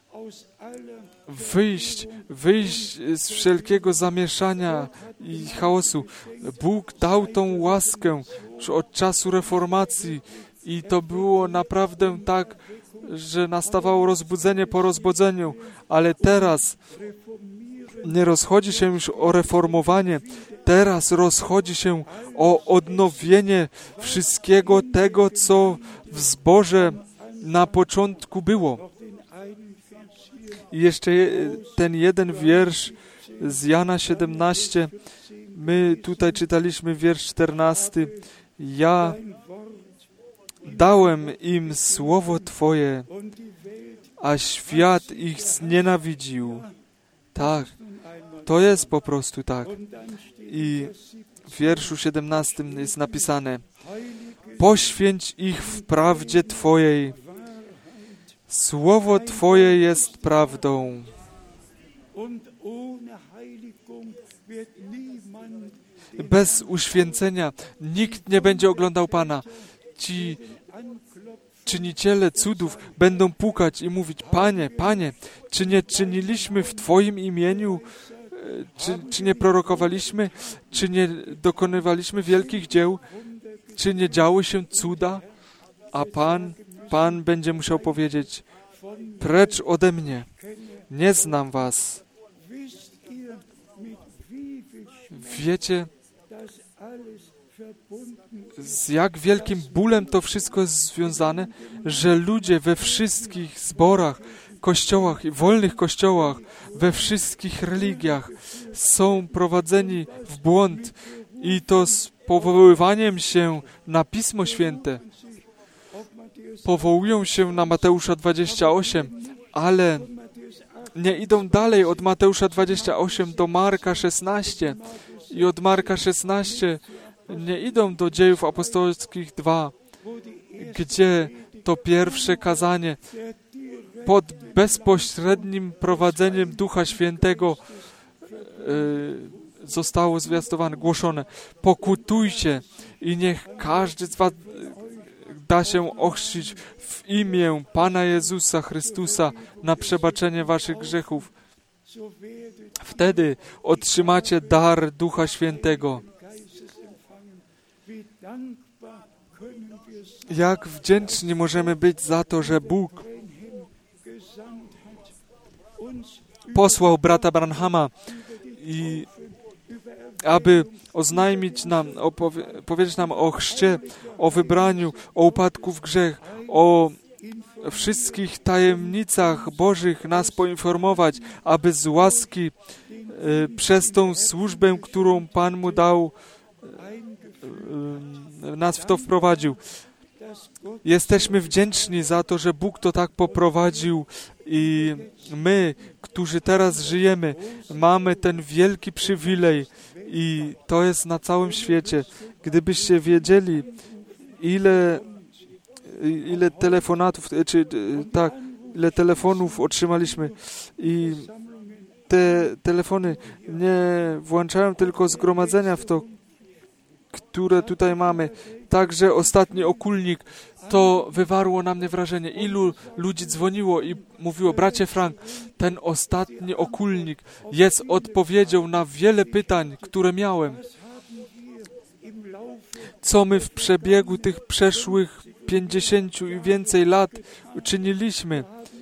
wyjść, wyjść z wszelkiego zamieszania i chaosu. Bóg dał tą łaskę już od czasu reformacji i to było naprawdę tak, że nastawało rozbudzenie po rozbudzeniu, ale teraz nie rozchodzi się już o reformowanie, teraz rozchodzi się o odnowienie wszystkiego tego, co w zborze na początku było. I jeszcze ten jeden wiersz z Jana siedemnaście, my tutaj czytaliśmy wiersz czternasty. Ja dałem im słowo Twoje, a świat ich znienawidził. Tak, to jest po prostu tak. I w wierszu siedemnastym jest napisane: poświęć ich w prawdzie Twojej. Słowo Twoje jest prawdą. Bez uświęcenia nikt nie będzie oglądał Pana. ci czyniciele cudów będą pukać i mówić: Panie, Panie, czy nie czyniliśmy w Twoim imieniu, czy, czy nie prorokowaliśmy, czy nie dokonywaliśmy wielkich dzieł, czy nie działy się cuda? A Pan, Pan będzie musiał powiedzieć: precz ode mnie, nie znam was. Wiecie, z jak wielkim bólem to wszystko jest związane, że ludzie we wszystkich zborach, kościołach i wolnych kościołach, we wszystkich religiach są prowadzeni w błąd i to z powoływaniem się na Pismo Święte. Powołują się na Mateusza dwadzieścia osiem, ale nie idą dalej od Mateusza dwadzieścia osiem do Marka szesnaście i od Marka szesnaście nie idą do Dziejów Apostolskich dwa, gdzie to pierwsze kazanie pod bezpośrednim prowadzeniem Ducha Świętego yy, zostało zwiastowane, głoszone. Pokutujcie i niech każdy z was da się ochrzcić w imię Pana Jezusa Chrystusa na przebaczenie waszych grzechów. Wtedy otrzymacie dar Ducha Świętego. Jak wdzięczni możemy być za to, że Bóg posłał brata Branhama, i aby oznajmić nam, opowie- powiedzieć nam o chrzcie, o wybraniu, o upadku w grzech, o wszystkich tajemnicach Bożych nas poinformować, aby z łaski y, przez tą służbę, którą Pan mu dał, y, nas w to wprowadził. Jesteśmy wdzięczni za to, że Bóg to tak poprowadził i my, którzy teraz żyjemy, mamy ten wielki przywilej i to jest na całym świecie. Gdybyście wiedzieli, ile, ile telefonatów, czy tak, ile telefonów otrzymaliśmy i te telefony nie włączają tylko zgromadzenia w to, które tutaj mamy. Także ostatni okulnik, to wywarło na mnie wrażenie. Ilu ludzi dzwoniło i mówiło: bracie Frank, ten ostatni okulnik jest odpowiedzią na wiele pytań, które miałem. Co my w przebiegu tych przeszłych pięćdziesięciu i więcej lat czyniliśmy?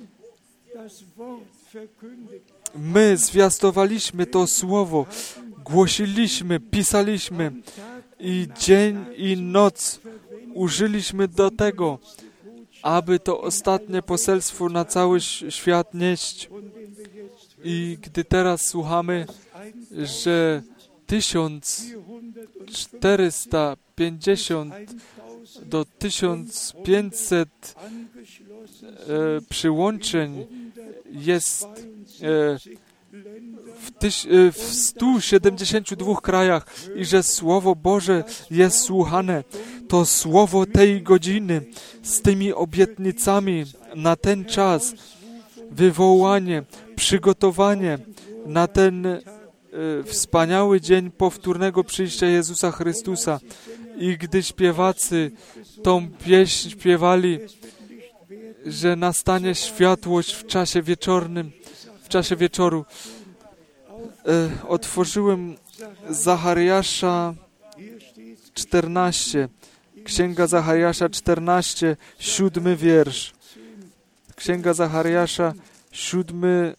My zwiastowaliśmy to słowo, głosiliśmy, pisaliśmy i dzień i noc użyliśmy do tego, aby to ostatnie poselstwo na cały świat nieść. I gdy teraz słuchamy, że tysiąc czterysta pięćdziesiąt do tysiąc pięćset e, przyłączeń jest e, w, tyś, e, w stu siedemdziesięciu dwóch krajach i że Słowo Boże jest słuchane, to słowo tej godziny z tymi obietnicami na ten czas, wywołanie, przygotowanie na ten e, wspaniały dzień powtórnego przyjścia Jezusa Chrystusa. I gdy śpiewacy tą pieśń śpiewali, że nastanie światłość w czasie wieczornym, w czasie wieczoru, e, otworzyłem Zachariasza czternaście, Księga Zachariasza czternaście, siódmy wiersz. Księga Zachariasza, siódmy,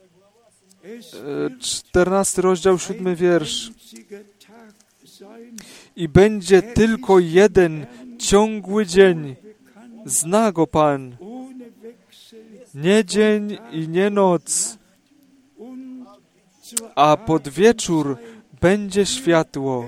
czternasty rozdział, siódmy wiersz. I będzie tylko jeden ciągły dzień. Zna go Pan. Nie dzień i nie noc. A pod wieczór będzie światło.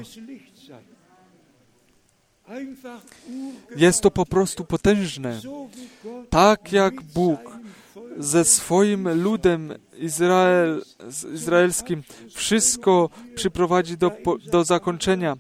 Jest to po prostu potężne. Tak jak Bóg ze swoim ludem Izrael, izraelskim wszystko przyprowadzi do, do zakończenia.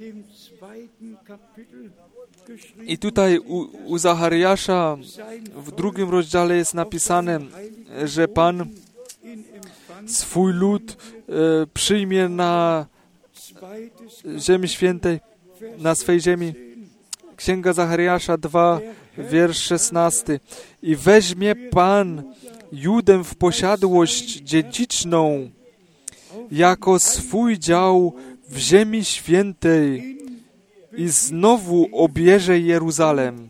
I tutaj u, u Zachariasza w drugim rozdziale jest napisane, że Pan swój lud e, przyjmie na ziemi świętej, na swej ziemi. Księga Zachariasza dwa, wiersz szesnasty. I weźmie Pan Judę w posiadłość dziedziczną, jako swój dział w ziemi świętej i znowu obierze Jeruzalem.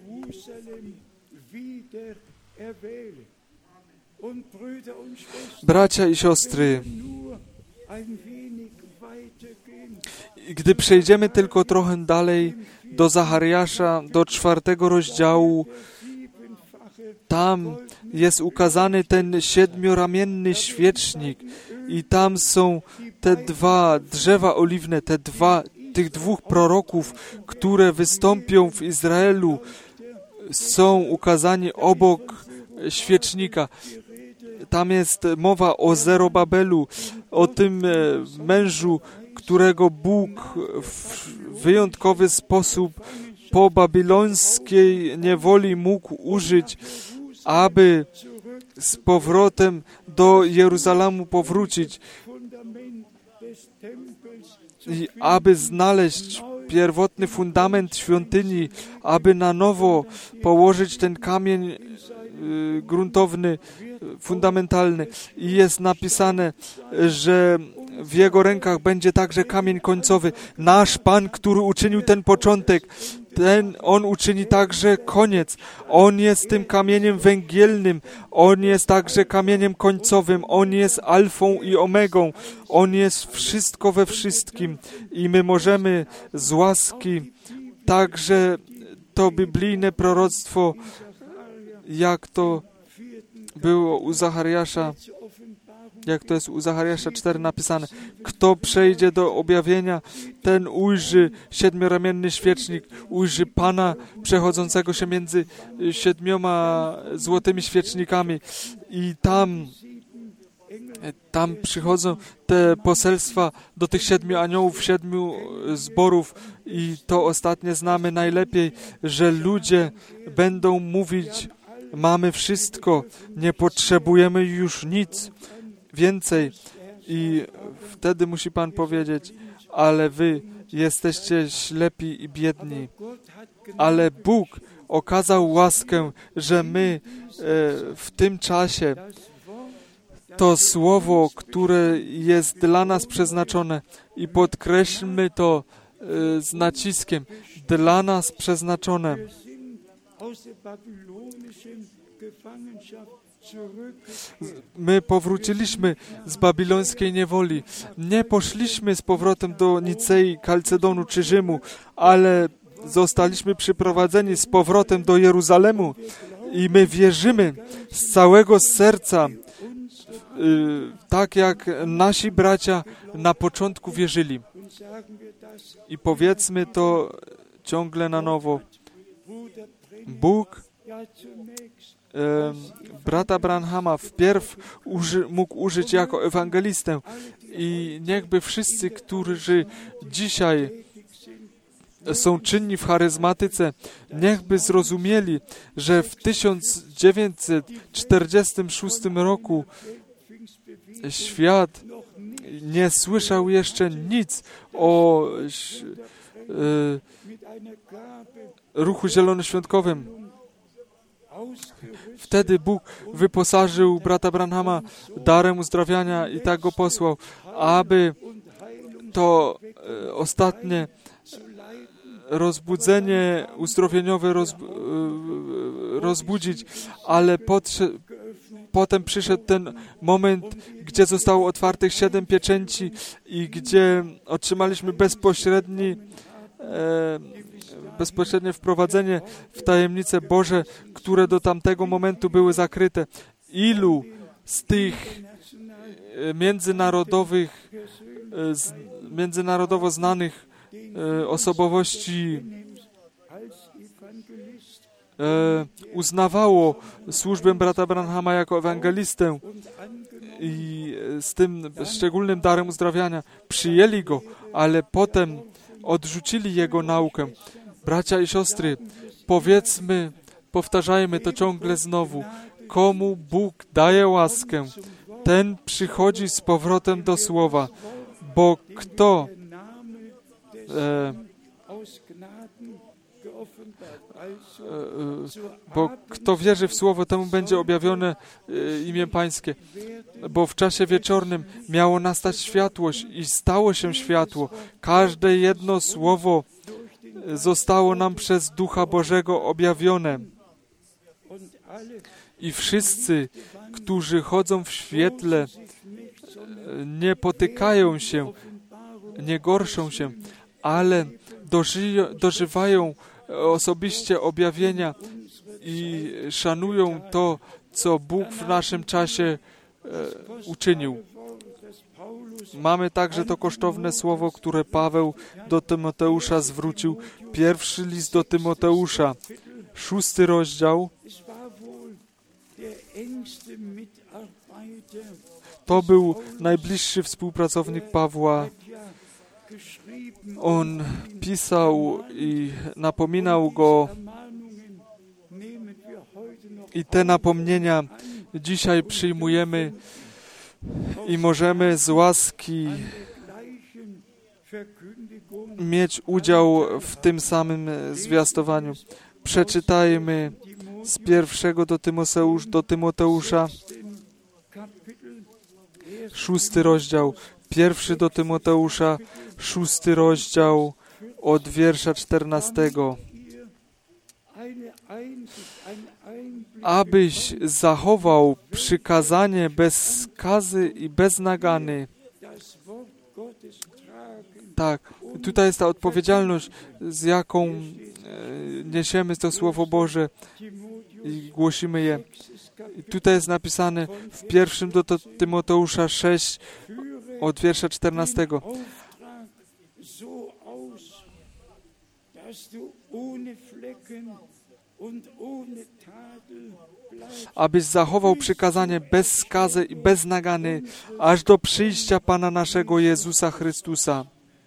Bracia i siostry, gdy przejdziemy tylko trochę dalej do Zachariasza, do czwartego rozdziału, tam jest ukazany ten siedmioramienny świecznik i tam są te dwa drzewa oliwne, te dwa, tych dwóch proroków, które wystąpią w Izraelu, są ukazani obok świecznika. Tam jest mowa o Zerobabelu, o tym mężu, którego Bóg w wyjątkowy sposób po babilońskiej niewoli mógł użyć, aby z powrotem do Jeruzalemu powrócić i aby znaleźć pierwotny fundament świątyni, aby na nowo położyć ten kamień y, gruntowny, fundamentalny. I jest napisane, że w Jego rękach będzie także kamień końcowy. Nasz Pan, który uczynił ten początek, ten On uczyni także koniec. On jest tym kamieniem węgielnym. On jest także kamieniem końcowym. On jest alfą i omegą. On jest wszystko we wszystkim. I my możemy z łaski także to biblijne proroctwo, jak to było u Zachariasza, jak to jest u Zachariasza cztery napisane. Kto przejdzie do objawienia, ten ujrzy siedmioramienny świecznik, ujrzy Pana przechodzącego się między siedmioma złotymi świecznikami. I tam, tam przychodzą te poselstwa do tych siedmiu aniołów, siedmiu zborów i to ostatnie znamy najlepiej, że ludzie będą mówić: mamy wszystko, nie potrzebujemy już nic więcej. I wtedy musi Pan powiedzieć: ale wy jesteście ślepi i biedni. Ale Bóg okazał łaskę, że my e, w tym czasie to słowo, które jest dla nas przeznaczone, i podkreślmy to e, z naciskiem, dla nas przeznaczone. My powróciliśmy z babilońskiej niewoli. Nie poszliśmy z powrotem do Nicei, Kalcedonu czy Rzymu, ale zostaliśmy przyprowadzeni z powrotem do Jeruzalemu i my wierzymy z całego serca, tak jak nasi bracia na początku wierzyli. I powiedzmy to ciągle na nowo. Bóg e, brata Branhama wpierw uży, mógł użyć jako ewangelistę i niechby wszyscy, którzy dzisiaj są czynni w charyzmatyce, niechby zrozumieli, że w tysiąc dziewięćset czterdziestym szóstym roku świat nie słyszał jeszcze nic o e, ruchu zielonoświątkowym. Wtedy Bóg wyposażył brata Branhama darem uzdrawiania i tak go posłał, aby to e, ostatnie rozbudzenie uzdrowieniowe roz, e, rozbudzić, ale podszedł, potem przyszedł ten moment, gdzie zostało otwartych siedem pieczęci i gdzie otrzymaliśmy bezpośredni e, bezpośrednie wprowadzenie w tajemnice Boże, które do tamtego momentu były zakryte. Ilu z tych międzynarodowych, międzynarodowo znanych osobowości uznawało służbę brata Branhama jako ewangelistę i z tym szczególnym darem uzdrawiania przyjęli go, ale potem odrzucili jego naukę. Bracia i siostry, powiedzmy, powtarzajmy to ciągle znowu. Komu Bóg daje łaskę, ten przychodzi z powrotem do słowa, bo kto e, bo kto wierzy w Słowo, temu będzie objawione imię Pańskie. Bo w czasie wieczornym miało nastać światłość i stało się światło. Każde jedno słowo zostało nam przez Ducha Bożego objawione. I wszyscy, którzy chodzą w świetle, nie potykają się, nie gorszą się, ale doży, dożywają osobiście objawienia i szanują to, co Bóg w naszym czasie e, uczynił. Mamy także to kosztowne słowo, które Paweł do Tymoteusza zwrócił. Pierwszy list do Tymoteusza, szósty rozdział. To był najbliższy współpracownik Pawła. On pisał i napominał go i te napomnienia dzisiaj przyjmujemy i możemy z łaski mieć udział w tym samym zwiastowaniu. Przeczytajmy z pierwszego do, Tymoteusz, do Tymoteusza, szósty rozdział, pierwszy do Tymoteusza, szósty rozdział od wiersza czternastego. Abyś zachował przykazanie bez skazy i bez nagany. Tak, tutaj jest ta odpowiedzialność, z jaką e, niesiemy to Słowo Boże i głosimy je. I tutaj jest napisane w pierwszym do Tymoteusza sześć od wiersza czternastego. Abyś zachował przykazanie bez skazy i bez nagany, aż do przyjścia Pana naszego Jezusa Chrystusa.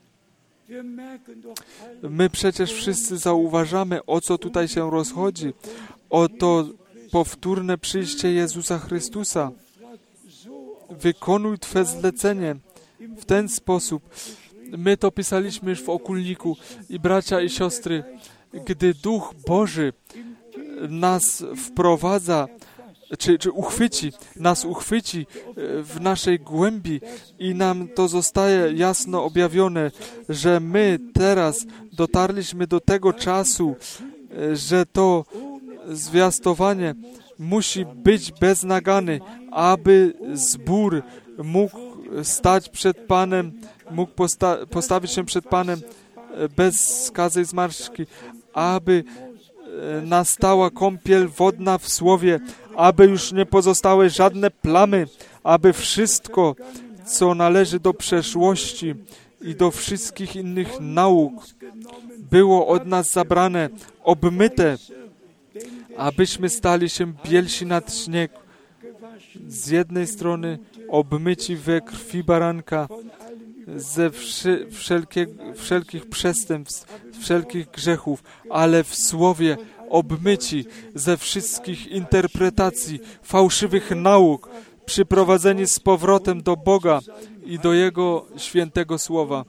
My przecież wszyscy zauważamy, o co tutaj się rozchodzi. O to powtórne przyjście Jezusa Chrystusa. Wykonuj Twe zlecenie w ten sposób. My to pisaliśmy już w okulniku i bracia i siostry, gdy Duch Boży nas wprowadza, czy, czy uchwyci, nas uchwyci w naszej głębi i nam to zostaje jasno objawione, że my teraz dotarliśmy do tego czasu, że to zwiastowanie musi być bez nagany, aby zbór mógł stać przed Panem, mógł posta- postawić się przed Panem bez skazy i zmarszczki, aby nastała kąpiel wodna w Słowie, aby już nie pozostały żadne plamy, aby wszystko, co należy do przeszłości i do wszystkich innych nauk, było od nas zabrane, obmyte, abyśmy stali się bielsi nad śnieg. Z jednej strony obmyci we krwi baranka, ze wszy, wszelkie, wszelkich przestępstw, wszelkich grzechów, ale w Słowie obmyci ze wszystkich interpretacji, fałszywych nauk, przyprowadzeni z powrotem do Boga i do Jego świętego Słowa.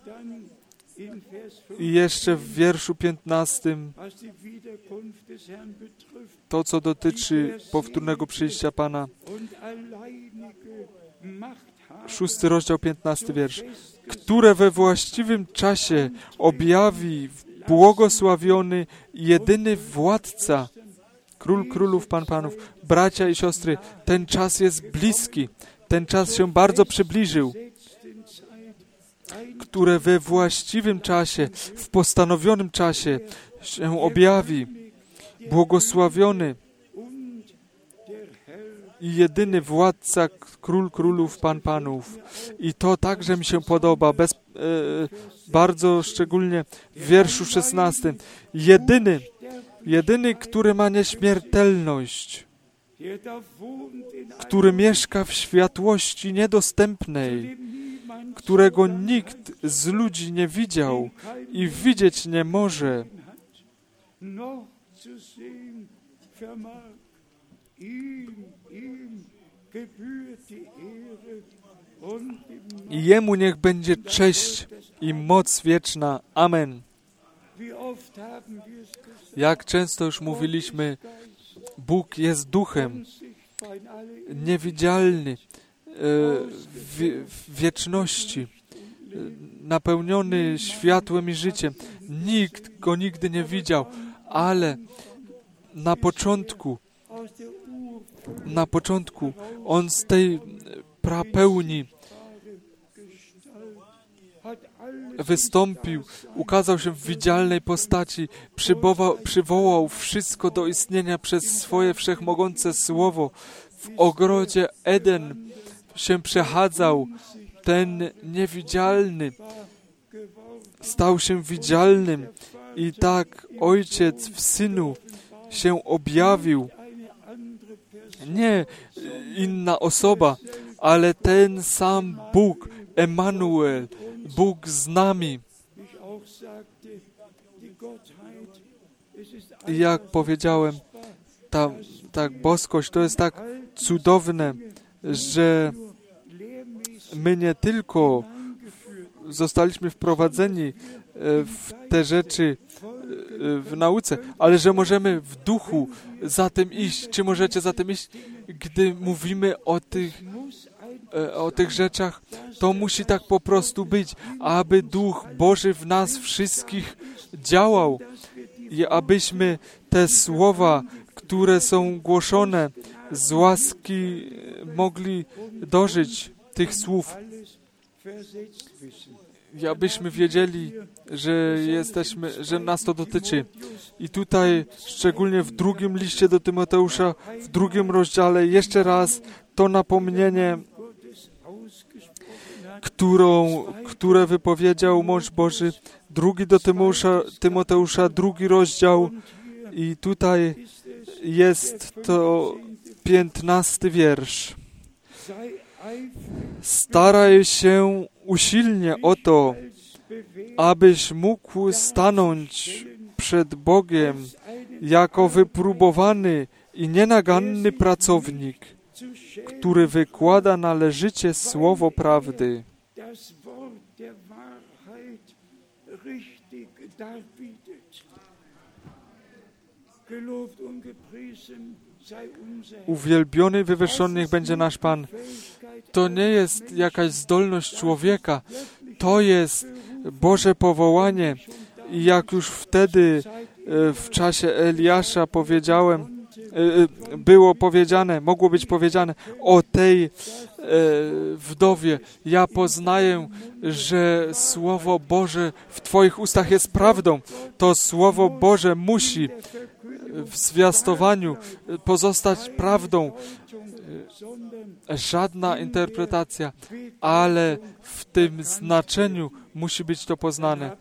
I jeszcze w wierszu piętnastym to, co dotyczy powtórnego przyjścia Pana. Szósty rozdział, piętnasty wiersz. Które we właściwym czasie objawi błogosławiony jedyny władca, Król królów, Pan panów. Bracia i siostry, ten czas jest bliski. Ten czas się bardzo przybliżył. Które we właściwym czasie, w postanowionym czasie się objawi. Błogosławiony i jedyny władca, Król królów, Pan panów. I to także mi się podoba, bez, e, bardzo szczególnie w wierszu szesnastym. Jedyny, jedyny, który ma nieśmiertelność, który mieszka w światłości niedostępnej, którego nikt z ludzi nie widział i widzieć nie może. I Jemu niech będzie cześć i moc wieczna. Amen. Jak często już mówiliśmy, Bóg jest duchem, niewidzialny, w wieczności, napełniony światłem i życiem. Nikt go nigdy nie widział, ale na początku, na początku On z tej prapełni wystąpił, ukazał się w widzialnej postaci, przywołał, przywołał wszystko do istnienia przez swoje wszechmogące Słowo. W ogrodzie Eden się przechadzał, ten niewidzialny stał się widzialnym i tak Ojciec w Synu się objawił. Nie inna osoba, ale ten sam Bóg, Emanuel, Bóg z nami. I jak powiedziałem, ta, ta boskość to jest tak cudowne, że my nie tylko zostaliśmy wprowadzeni w te rzeczy w nauce, ale że możemy w duchu za tym iść. Czy możecie za tym iść? Gdy mówimy o tych, o tych rzeczach, to musi tak po prostu być, aby Duch Boży w nas wszystkich działał i abyśmy te słowa, które są głoszone z łaski, mogli dożyć tych słów. I abyśmy wiedzieli, że jesteśmy, że nas to dotyczy. I tutaj, szczególnie w drugim liście do Tymoteusza, w drugim rozdziale, jeszcze raz to napomnienie, którą, które wypowiedział mąż Boży, drugi do Tymoteusza, Tymoteusza, drugi rozdział i tutaj jest to piętnasty wiersz. Staraj się usilnie o to, abyś mógł stanąć przed Bogiem jako wypróbowany i nienaganny pracownik, który wykłada należycie słowo prawdy. Uwielbiony, wywyższony niech będzie nasz Pan. To nie jest jakaś zdolność człowieka, to jest Boże powołanie. I jak już wtedy w czasie Eliasza powiedziałem, było powiedziane, mogło być powiedziane o tej wdowie. Ja poznaję, że Słowo Boże w Twoich ustach jest prawdą. To Słowo Boże musi w zwiastowaniu pozostać prawdą. Żadna interpretacja, ale w tym znaczeniu musi być to poznane.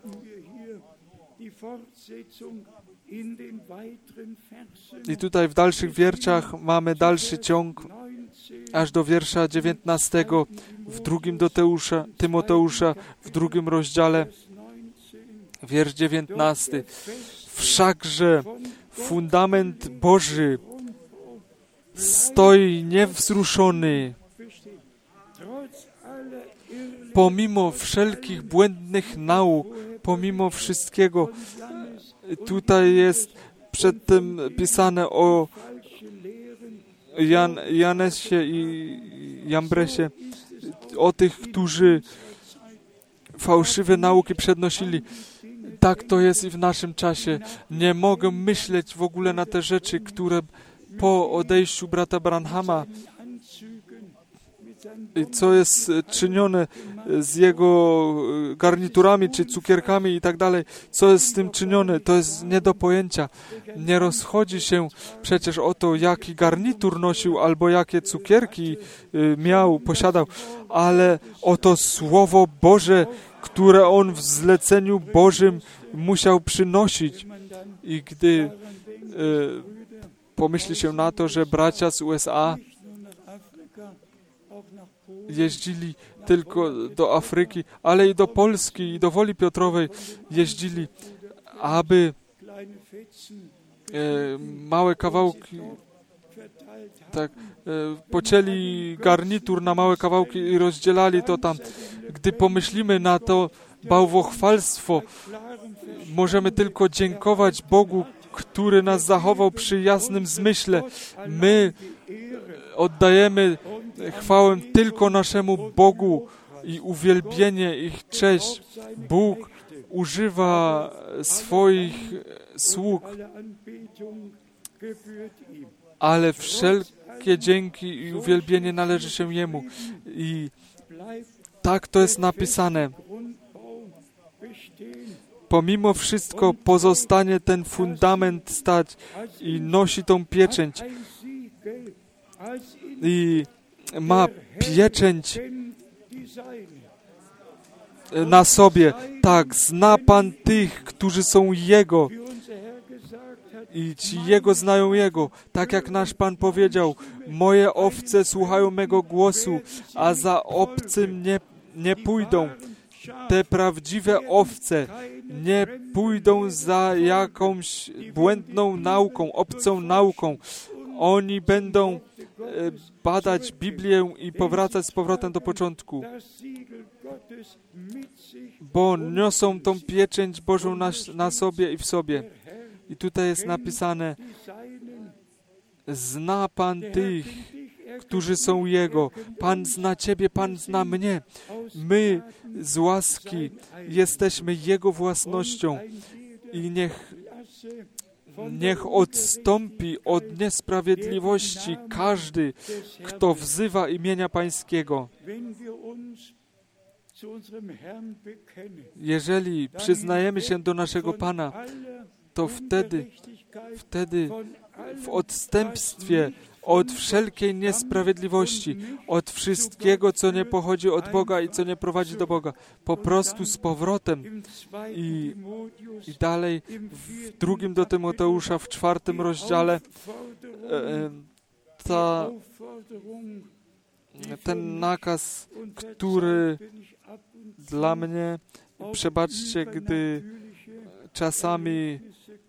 I tutaj w dalszych wierszach mamy dalszy ciąg, aż do wiersza dziewiętnastego w drugim do Teusza, Tymoteusza, w drugim rozdziale, wiersz dziewiętnasty. Wszakże fundament Boży stoi niewzruszony, pomimo wszelkich błędnych nauk, pomimo wszystkiego. Tutaj jest przedtem pisane o Jan, Janesie i Jambresie, o tych, którzy fałszywe nauki przednosili. Tak to jest i w naszym czasie. Nie mogę myśleć w ogóle na te rzeczy, które po odejściu brata Branhama, co jest czynione z jego garniturami, czy cukierkami i tak dalej, co jest z tym czynione, to jest nie do pojęcia. Nie rozchodzi się przecież o to, jaki garnitur nosił, albo jakie cukierki miał, posiadał, ale o to Słowo Boże, które on w zleceniu Bożym musiał przynosić. I gdy e, pomyśli się na to, że bracia z U S A jeździli tylko do Afryki, ale i do Polski, i do Woli Piotrowej jeździli, aby e, małe kawałki tak, e, pocięli garnitur na małe kawałki i rozdzielali to tam. Gdy pomyślimy na to, bałwochwalstwo. Możemy tylko dziękować Bogu, który nas zachował przy jasnym zmyśle. My oddajemy chwałę tylko naszemu Bogu i uwielbienie i cześć. Bóg używa swoich sług, ale wszelkie dzięki i uwielbienie należy się Jemu. I tak to jest napisane. Pomimo wszystko pozostanie ten fundament stać i nosi tą pieczęć. I ma pieczęć na sobie. Tak, zna Pan tych, którzy są Jego. I ci Jego znają Jego. Tak jak nasz Pan powiedział, moje owce słuchają mego głosu, a za obcym nie, nie pójdą. Te prawdziwe owce nie pójdą za jakąś błędną nauką, obcą nauką. Oni będą e, badać Biblię i powracać z powrotem do początku, bo niosą tą pieczęć Bożą na, na sobie i w sobie. I tutaj jest napisane, zna Pan tych, którzy są Jego. Pan zna Ciebie, Pan zna mnie. My z łaski jesteśmy Jego własnością i niech, niech odstąpi od niesprawiedliwości każdy, kto wzywa imienia Pańskiego. Jeżeli przyznajemy się do naszego Pana, to wtedy, wtedy w odstępstwie od wszelkiej niesprawiedliwości, od wszystkiego, co nie pochodzi od Boga i co nie prowadzi do Boga, po prostu z powrotem. I, i dalej w drugim do Tymoteusza, w czwartym rozdziale, e, ta, ten nakaz, który dla mnie, przebaczcie, gdy czasami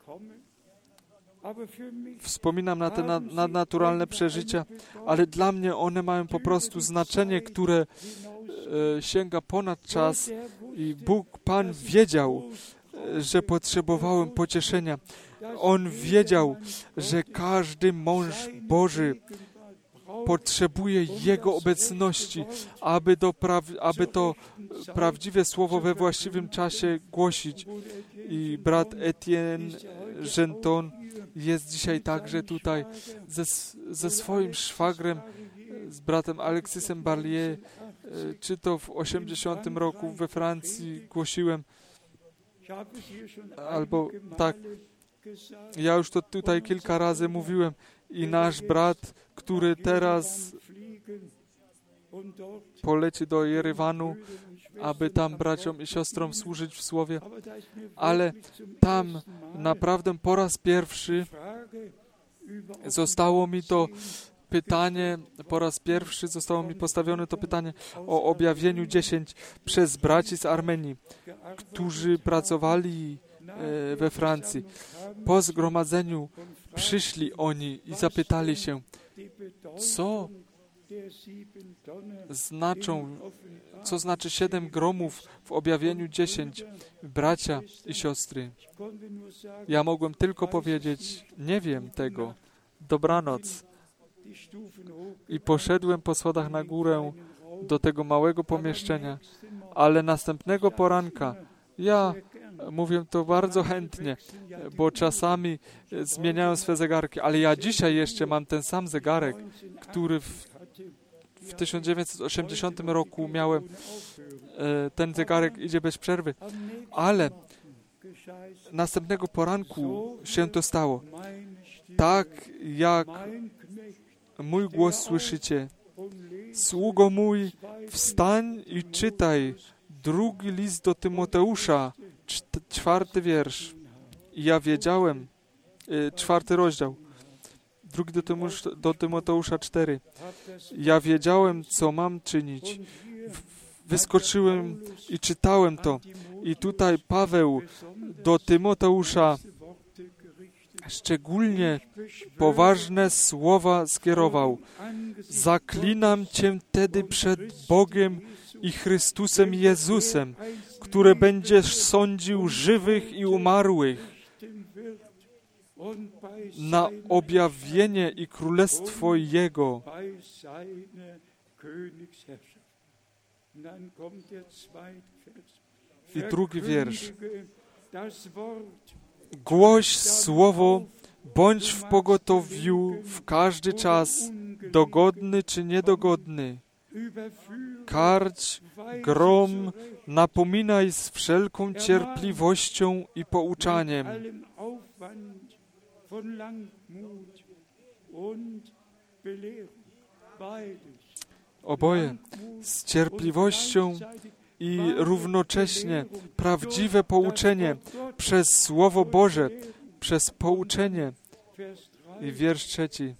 wspominam na te nadnaturalne przeżycia, ale dla mnie one mają po prostu znaczenie, które e, sięga ponad czas i Bóg, Pan wiedział, e, że potrzebowałem pocieszenia. On wiedział, że każdy mąż Boży potrzebuje Jego obecności, aby to, pra- aby to prawdziwe słowo we właściwym czasie głosić. I brat Etienne Genton jest dzisiaj także tutaj ze, ze swoim szwagrem, z bratem Alexisem Barlier, czy to w osiemdziesiątym roku we Francji głosiłem, albo tak, ja już to tutaj kilka razy mówiłem i nasz brat, który teraz poleci do Jerewanu, aby tam braciom i siostrom służyć w Słowie, ale tam naprawdę po raz pierwszy zostało mi to pytanie, po raz pierwszy zostało mi postawione to pytanie o objawieniu dziesięć przez braci z Armenii, którzy pracowali we Francji. Po zgromadzeniu przyszli oni i zapytali się, co znaczą, co znaczy siedem gromów w objawieniu dziesięć, bracia i siostry. Ja mogłem tylko powiedzieć, nie wiem tego, dobranoc. I poszedłem po schodach na górę do tego małego pomieszczenia, ale następnego poranka ja mówię to bardzo chętnie, bo czasami zmieniają swe zegarki, ale ja dzisiaj jeszcze mam ten sam zegarek, który w, w tysiąc dziewięćset osiemdziesiątym roku miałem. Ten zegarek idzie bez przerwy, ale następnego poranku się to stało. Tak jak mój głos słyszycie, sługo mój, wstań i czytaj drugi list do Tymoteusza, czwarty wiersz. I ja wiedziałem, y, czwarty rozdział, drugi do, Tymusza, do Tymoteusza cztery. Ja wiedziałem, co mam czynić. Wyskoczyłem i czytałem to. I tutaj Paweł do Tymoteusza szczególnie poważne słowa skierował. Zaklinam Cię tedy przed Bogiem i Chrystusem Jezusem, które będziesz sądził żywych i umarłych na objawienie i królestwo Jego. I drugi wiersz. Głoś słowo, bądź w pogotowiu w każdy czas, dogodny czy niedogodny. Karć, grom, napominaj z wszelką cierpliwością i pouczaniem. Oboje z cierpliwością i równocześnie prawdziwe pouczenie przez Słowo Boże, przez pouczenie. I wiersz trzeci.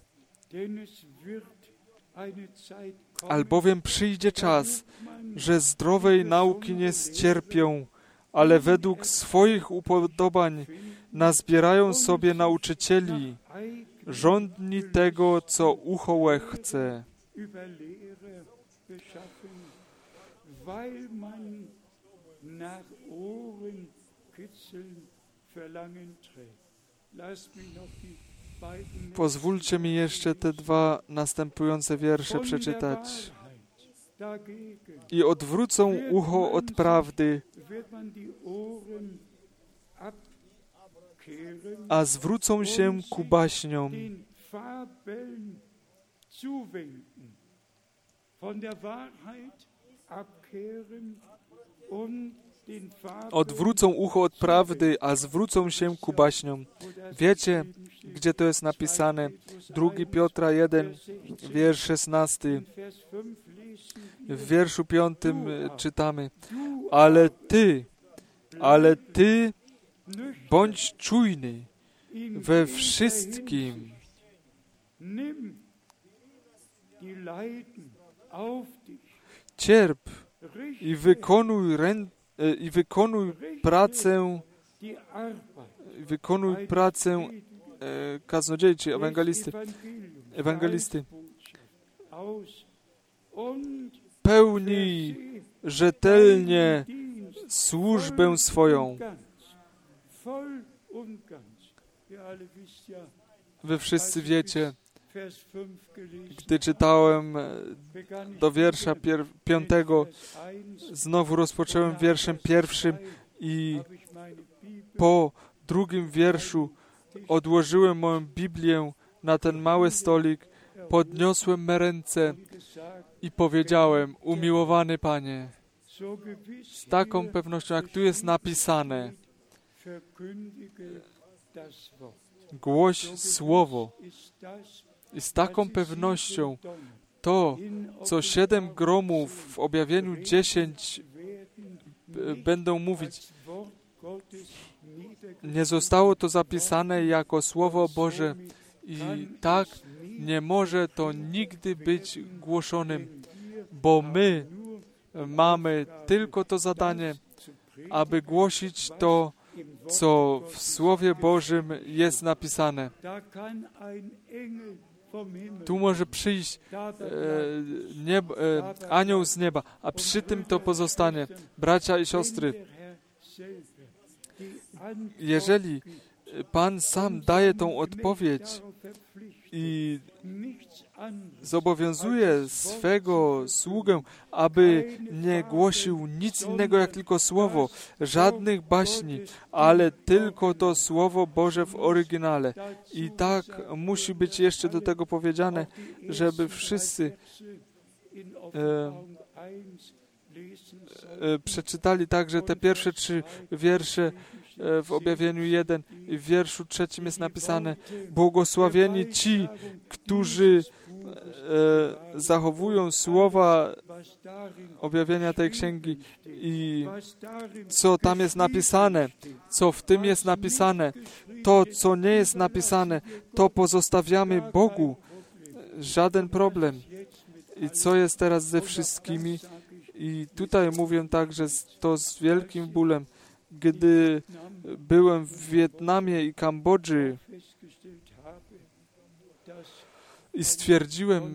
Albowiem przyjdzie czas, że zdrowej nauki nie ścierpią, ale według swoich upodobań nazbierają sobie nauczycieli, żądni tego, co ucho łechce. Pozwólcie mi jeszcze te dwa następujące wiersze przeczytać. I odwrócą ucho od prawdy, a zwrócą się ku baśniom. Odwrócą ucho od prawdy, a zwrócą się ku baśniom. Wiecie, gdzie to jest napisane? drugi Piotra jeden, wiersz szesnasty. W wierszu piątym czytamy: Ale ty, ale ty bądź czujny we wszystkim. Cierp i wykonuj, rę, i wykonuj pracę, wykonuj pracę e, kaznodziei czy ewangelisty. ewangelisty. Pełnij rzetelnie służbę swoją. Wy wszyscy wiecie, gdy czytałem do wiersza pier- piątego, znowu rozpocząłem wierszem pierwszym i po drugim wierszu odłożyłem moją Biblię na ten mały stolik, podniosłem me ręce i powiedziałem: umiłowany Panie, z taką pewnością, jak tu jest napisane, głoś Słowo. I z taką pewnością to, co siedem gromów w objawieniu dziesięć b- będą mówić, nie zostało to zapisane jako Słowo Boże i tak nie może to nigdy być głoszonym, bo my mamy tylko to zadanie, aby głosić to, co w Słowie Bożym jest napisane. Tu może przyjść e, nieb, e, anioł z nieba, a przy tym to pozostanie. Bracia i siostry, jeżeli Pan sam daje tą odpowiedź i zobowiązuje swego sługę, aby nie głosił nic innego jak tylko Słowo, żadnych baśni, ale tylko to Słowo Boże w oryginale. I tak musi być jeszcze do tego powiedziane, żeby wszyscy e, e, przeczytali także te pierwsze trzy wiersze w objawieniu jeden i w wierszu trzecim jest napisane: błogosławieni ci, którzy e, zachowują słowa objawienia tej księgi i co tam jest napisane, co w tym jest napisane, to, co nie jest napisane, to pozostawiamy Bogu. Żaden problem. I co jest teraz ze wszystkimi? I tutaj mówię także to z wielkim bólem. Gdy byłem w Wietnamie i Kambodży i stwierdziłem,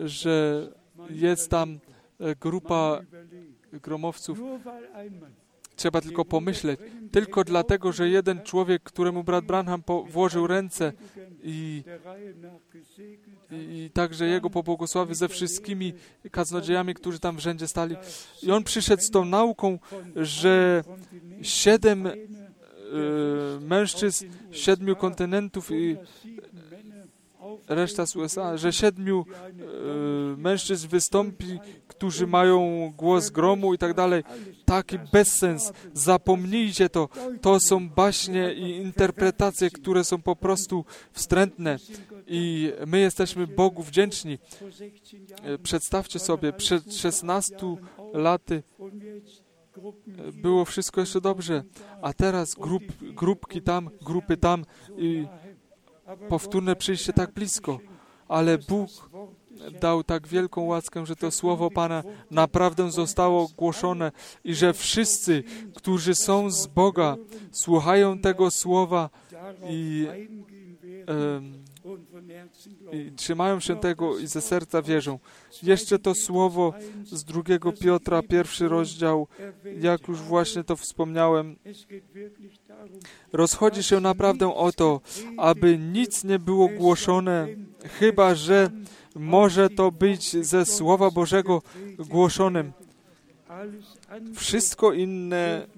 że jest tam grupa gromowców, trzeba tylko pomyśleć. Tylko dlatego, że jeden człowiek, któremu brat Branham po- włożył ręce i, i, i także jego pobłogosławił ze wszystkimi kaznodziejami, którzy tam w rzędzie stali. I on przyszedł z tą nauką, że siedem e, mężczyzn, siedmiu kontynentów i reszta z U S A, że siedmiu e, mężczyzn wystąpi, którzy mają głos gromu i tak dalej. Taki bezsens. Zapomnijcie to. To są baśnie i interpretacje, które są po prostu wstrętne. I my jesteśmy Bogu wdzięczni. E, Przedstawcie sobie, przed szesnastoma laty było wszystko jeszcze dobrze, a teraz grup, grupki tam, grupy tam i powtórne przyjście tak blisko. Ale Bóg dał tak wielką łaskę, że to słowo Pana naprawdę zostało głoszone i że wszyscy, którzy są z Boga, słuchają tego słowa i, um, i trzymają się tego i ze serca wierzą. Jeszcze to słowo z drugiego Piotra, pierwszy rozdział, jak już właśnie to wspomniałem, rozchodzi się naprawdę o to, aby nic nie było głoszone, chyba że może to być ze Słowa Bożego głoszonym. Wszystko inne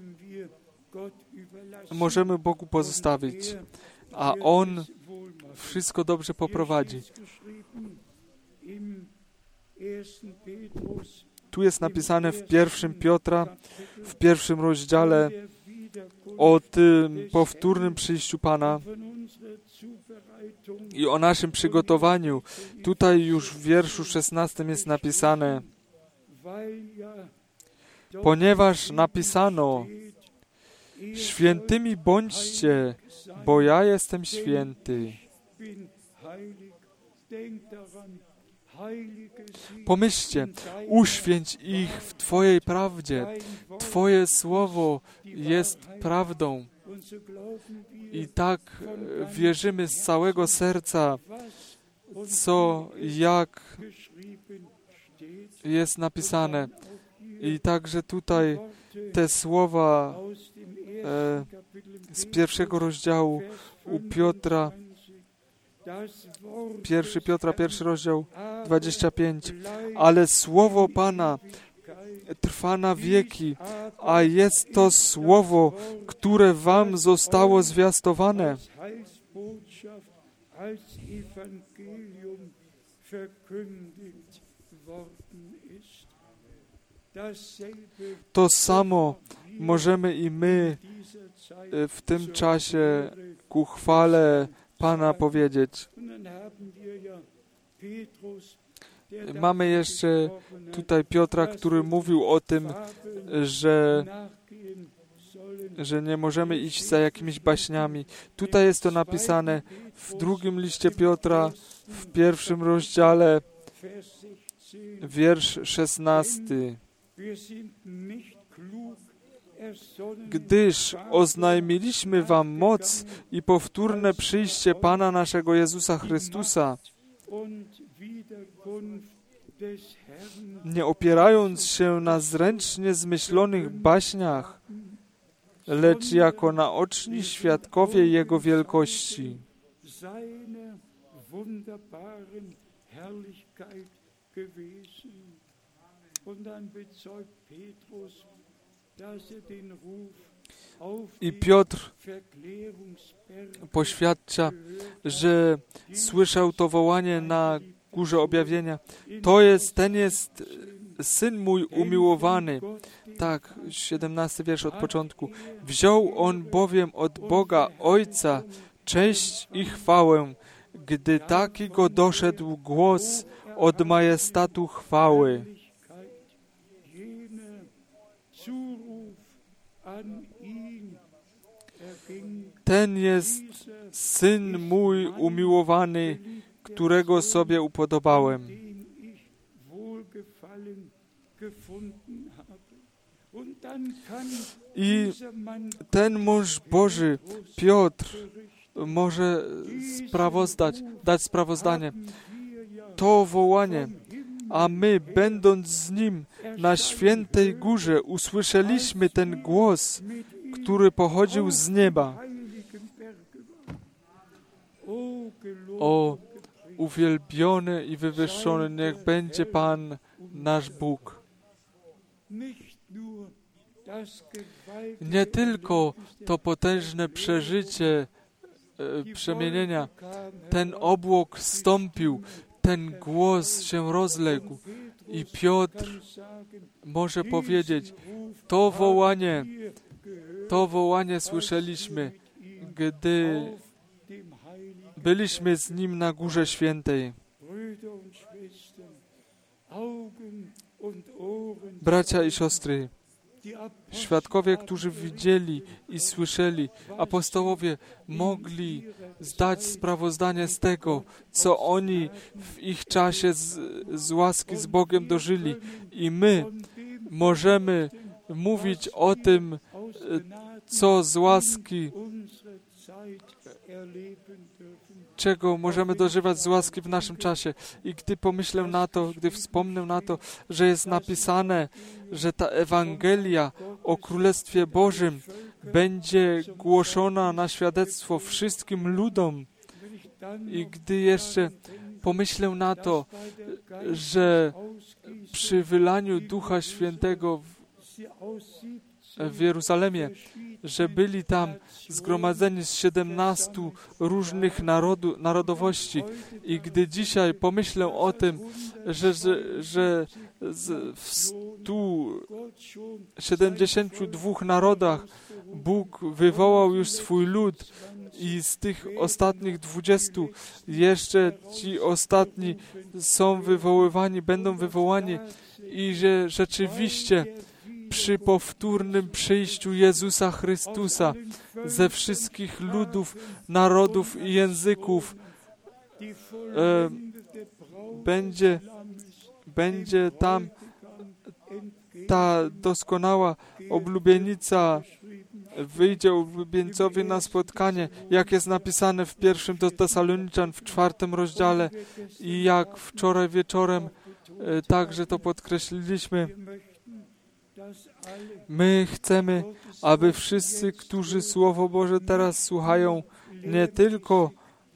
możemy Bogu pozostawić, a On wszystko dobrze poprowadzi. Tu jest napisane w pierwszym Piotra, w pierwszym rozdziale o tym powtórnym przyjściu Pana i o naszym przygotowaniu. Tutaj już w wierszu szesnastym jest napisane, ponieważ napisano, świętymi bądźcie, bo ja jestem święty. Pomyślcie, uświęć ich w Twojej prawdzie. Twoje słowo jest prawdą. I tak wierzymy z całego serca, co jak jest napisane. I także tutaj te słowa e, z pierwszego rozdziału u Piotra, pierwszy Piotra, pierwszy rozdział, dwadzieścia pięć. Ale słowo Pana trwa na wieki, a jest to słowo, które wam zostało zwiastowane. To samo możemy i my w tym czasie ku chwale Pana powiedzieć. Mamy jeszcze tutaj Piotra, który mówił o tym, że, że nie możemy iść za jakimiś baśniami. Tutaj jest to napisane w drugim liście Piotra, w pierwszym rozdziale, wiersz szesnasty. Gdyż oznajmiliśmy wam moc i powtórne przyjście Pana naszego Jezusa Chrystusa, nie opierając się na zręcznie zmyślonych baśniach, lecz jako naoczni świadkowie Jego wielkości. I Piotr poświadcza, że słyszał to wołanie na Górze Objawienia. To jest, ten jest Syn mój umiłowany. Tak, siedemnasty wiersz od początku. Wziął on bowiem od Boga Ojca cześć i chwałę, gdy taki go doszedł głos od majestatu chwały. Ten jest Syn mój umiłowany, którego sobie upodobałem. I ten mąż Boży, Piotr, może sprawozdać, dać sprawozdanie. To wołanie a my, będąc z Nim na świętej górze, usłyszeliśmy ten głos, który pochodził z nieba. O, uwielbiony i wywyższony niech będzie Pan, nasz Bóg. Nie tylko to potężne przeżycie e, przemienienia, ten obłok zstąpił, ten głos się rozległ i Piotr może powiedzieć, to wołanie, to wołanie słyszeliśmy, gdy byliśmy z Nim na Górze Świętej. Bracia i siostry, świadkowie, którzy widzieli i słyszeli, apostołowie mogli zdać sprawozdanie z tego, co oni w ich czasie z, z łaski z Bogiem dożyli. I my możemy mówić o tym, co z łaski, czego możemy dożywać z łaski w naszym czasie. I gdy pomyślę na to, gdy wspomnę na to, że jest napisane, że ta Ewangelia o Królestwie Bożym będzie głoszona na świadectwo wszystkim ludom. I gdy jeszcze pomyślę na to, że przy wylaniu Ducha Świętego w, w Jeruzalemie, że byli tam zgromadzeni z siedemnastu różnych narodu, narodowości. I gdy dzisiaj pomyślę o tym, że, że, że z, w stu siedemdziesięciu dwóch narodach Bóg wywołał już swój lud i z tych ostatnich dwudziestu jeszcze ci ostatni są wywoływani, będą wywołani i że rzeczywiście przy powtórnym przyjściu Jezusa Chrystusa ze wszystkich ludów, narodów i języków e, będzie, będzie tam ta doskonała oblubienica, wyjdzie oblubieńcowi na spotkanie, jak jest napisane w pierwszym do Tesaloniczan w czwartym rozdziale i jak wczoraj wieczorem e, także to podkreśliliśmy. My chcemy, aby wszyscy, którzy Słowo Boże teraz słuchają, nie tylko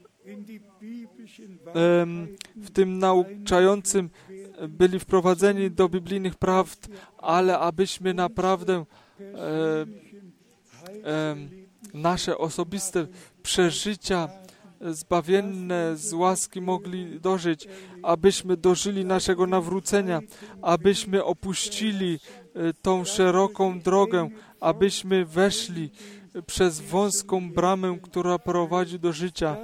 um, w tym nauczającym byli wprowadzeni do biblijnych prawd, ale abyśmy naprawdę um, um, nasze osobiste przeżycia zbawienne z łaski mogli dożyć, abyśmy dożyli naszego nawrócenia, abyśmy opuścili tą szeroką drogę, abyśmy weszli przez wąską bramę, która prowadzi do życia,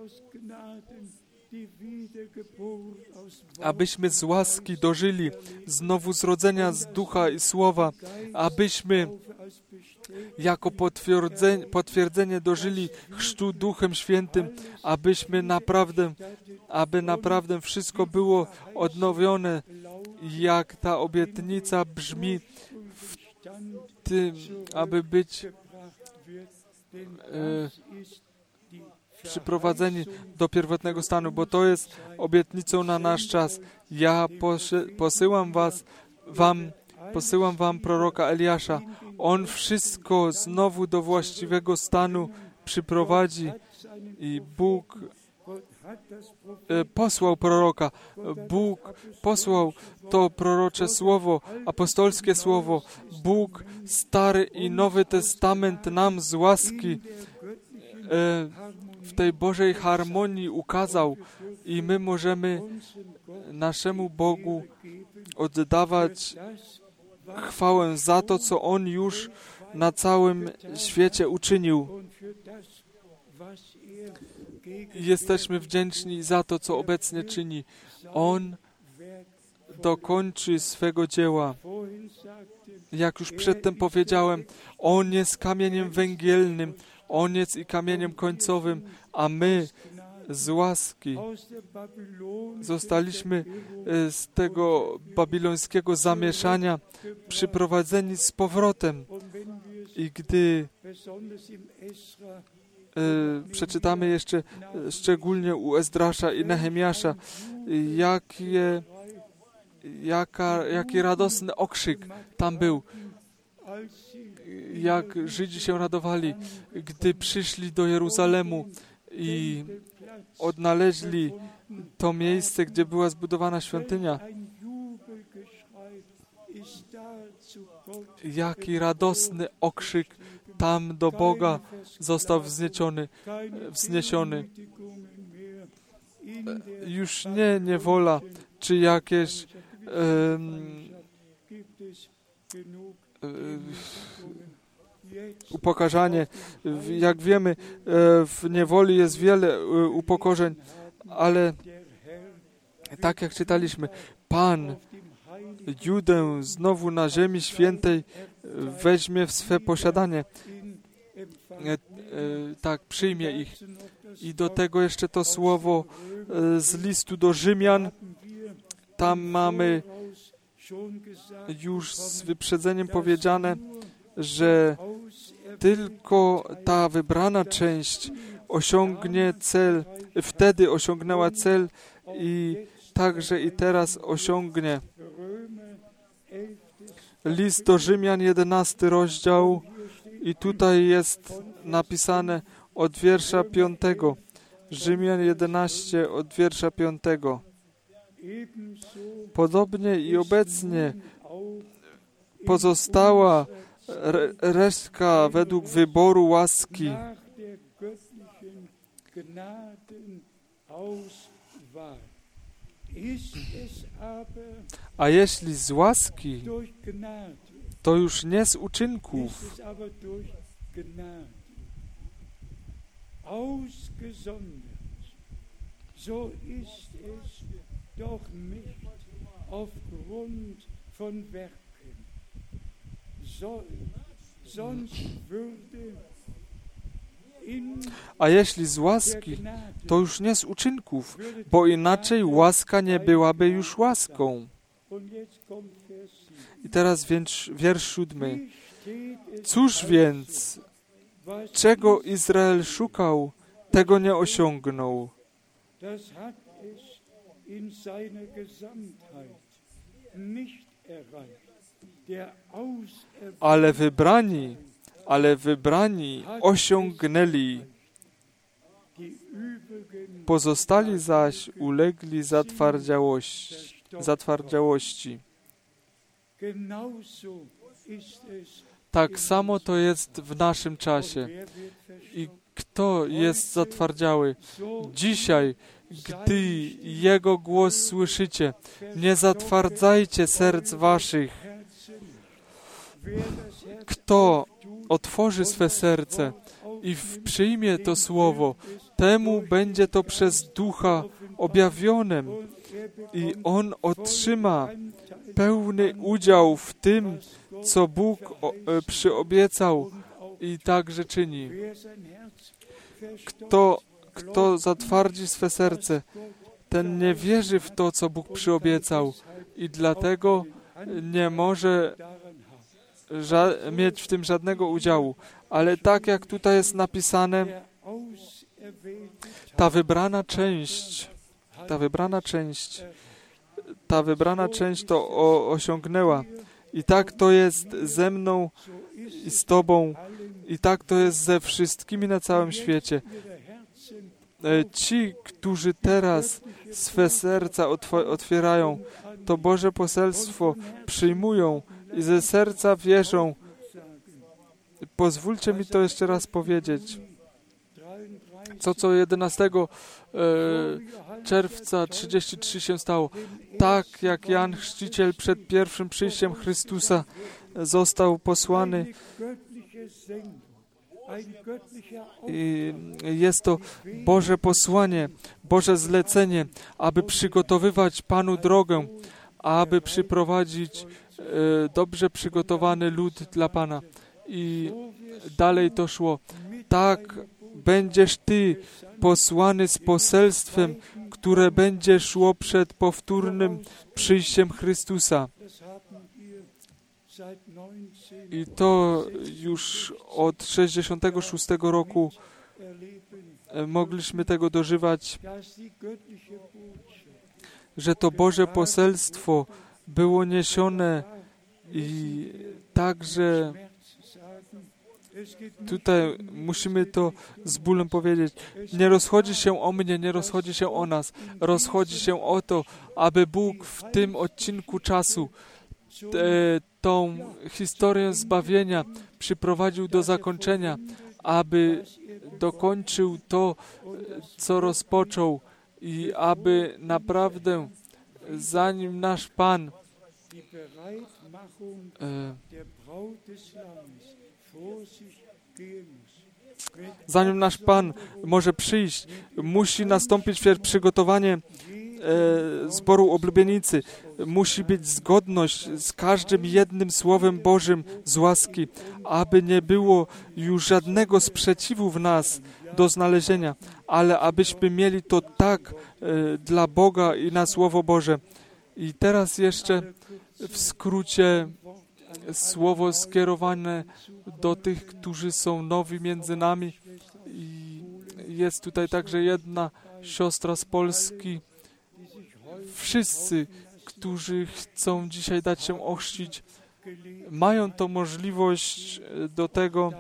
abyśmy z łaski dożyli znowu zrodzenia z ducha i słowa, abyśmy jako potwierdzenie, potwierdzenie dożyli chrztu Duchem Świętym, abyśmy naprawdę, aby naprawdę wszystko było odnowione, jak ta obietnica brzmi w tym, aby być e, przyprowadzeni do pierwotnego stanu, bo to jest obietnicą na nasz czas. Ja poszy, posyłam was, wam, posyłam wam proroka Eliasza. On wszystko znowu do właściwego stanu przyprowadzi i Bóg e, posłał proroka. Bóg posłał to prorocze słowo, apostolskie słowo. Bóg Stary i Nowy Testament nam z łaski e, w tej Bożej harmonii ukazał i my możemy naszemu Bogu oddawać chwałę za to, co On już na całym świecie uczynił. I jesteśmy wdzięczni za to, co obecnie czyni. On dokończy swego dzieła. Jak już przedtem powiedziałem, On jest kamieniem węgielnym, On jest i kamieniem końcowym, a my z łaski zostaliśmy z tego babilońskiego zamieszania przyprowadzeni z powrotem. I gdy e, przeczytamy jeszcze szczególnie u Ezdrasza i Nehemiasza, jakie Jaka, jaki radosny okrzyk tam był. Jak Żydzi się radowali, gdy przyszli do Jeruzalemu i odnaleźli to miejsce, gdzie była zbudowana świątynia. Jaki radosny okrzyk tam do Boga został wzniesiony. wzniesiony. Już nie niewola, czy jakieś um, upokarzanie. Jak wiemy, w niewoli jest wiele upokorzeń, ale tak jak czytaliśmy, Pan Judę znowu na ziemi świętej weźmie w swe posiadanie. Tak, przyjmie ich. I do tego jeszcze to słowo z listu do Rzymian. Tam mamy już z wyprzedzeniem powiedziane, że tylko ta wybrana część osiągnie cel, wtedy osiągnęła cel i także i teraz osiągnie. List do Rzymian, jedenasty rozdział i tutaj jest napisane od wiersza piątego. Rzymian jedenaście od wiersza piątego. Podobnie i obecnie pozostała re- resztka według wyboru łaski. A jeśli z łaski, to już nie z uczynków. So ist es doch nicht aufgrund von Werken. So, sonst würde in A jeśli z łaski, to już nie z uczynków, bo inaczej łaska nie byłaby już łaską. I teraz wiersz, wiersz siódmy. Cóż więc, czego Izrael szukał, tego nie osiągnął. Das hat es in seiner Gesamtheit nicht erreicht. Der Auserwählte Ale wybrani, ale wybrani osiągnęli. die übrigen Pozostali zaś ulegli zatwardziałości. zatwardziałości. genauso ist es. Tak samo to jest w naszym czasie. Wer wird verstehen? I kto jest zatwardziały? Dzisiaj, gdy Jego głos słyszycie, nie zatwardzajcie serc waszych. Kto otworzy swe serce i przyjmie to słowo, temu będzie to przez Ducha objawionym i on otrzyma pełny udział w tym, co Bóg o, e, przyobiecał i także czyni. Kto, kto zatwardzi swe serce, ten nie wierzy w to, co Bóg przyobiecał i dlatego nie może ża- mieć w tym żadnego udziału. Ale tak jak tutaj jest napisane, ta wybrana część, ta wybrana część, ta wybrana część to o, osiągnęła. I tak to jest ze mną i z Tobą, i tak to jest ze wszystkimi na całym świecie. Ci, którzy teraz swe serca otw- otwierają, to Boże poselstwo przyjmują i ze serca wierzą. Pozwólcie mi to jeszcze raz powiedzieć. Co co jedenastego czerwca trzydziestego trzeciego się stało. Tak jak Jan Chrzciciel przed pierwszym przyjściem Chrystusa został posłany i jest to Boże posłanie, Boże zlecenie, aby przygotowywać Panu drogę, aby przyprowadzić e, dobrze przygotowany lud dla Pana. I dalej to szło. Tak będziesz Ty posłany z poselstwem, które będzie szło przed powtórnym przyjściem Chrystusa. I to już od sześćdziesiątego szóstego roku mogliśmy tego dożywać, że to Boże poselstwo było niesione i także tutaj musimy to z bólem powiedzieć. Nie rozchodzi się o mnie, nie rozchodzi się o nas. Rozchodzi się o to, aby Bóg w tym odcinku czasu te, tą historię zbawienia przyprowadził do zakończenia, aby dokończył to, co rozpoczął i aby naprawdę, zanim nasz Pan e, zanim nasz Pan może przyjść, musi nastąpić przygotowanie e, zboru oblubienicy. Musi być zgodność z każdym jednym Słowem Bożym z łaski, aby nie było już żadnego sprzeciwu w nas do znalezienia, ale abyśmy mieli to tak e, dla Boga i na Słowo Boże. I teraz jeszcze w skrócie słowo skierowane do tych, którzy są nowi między nami. I jest tutaj także jedna siostra z Polski. Wszyscy, którzy chcą dzisiaj dać się ochrzcić, mają tą możliwość do tego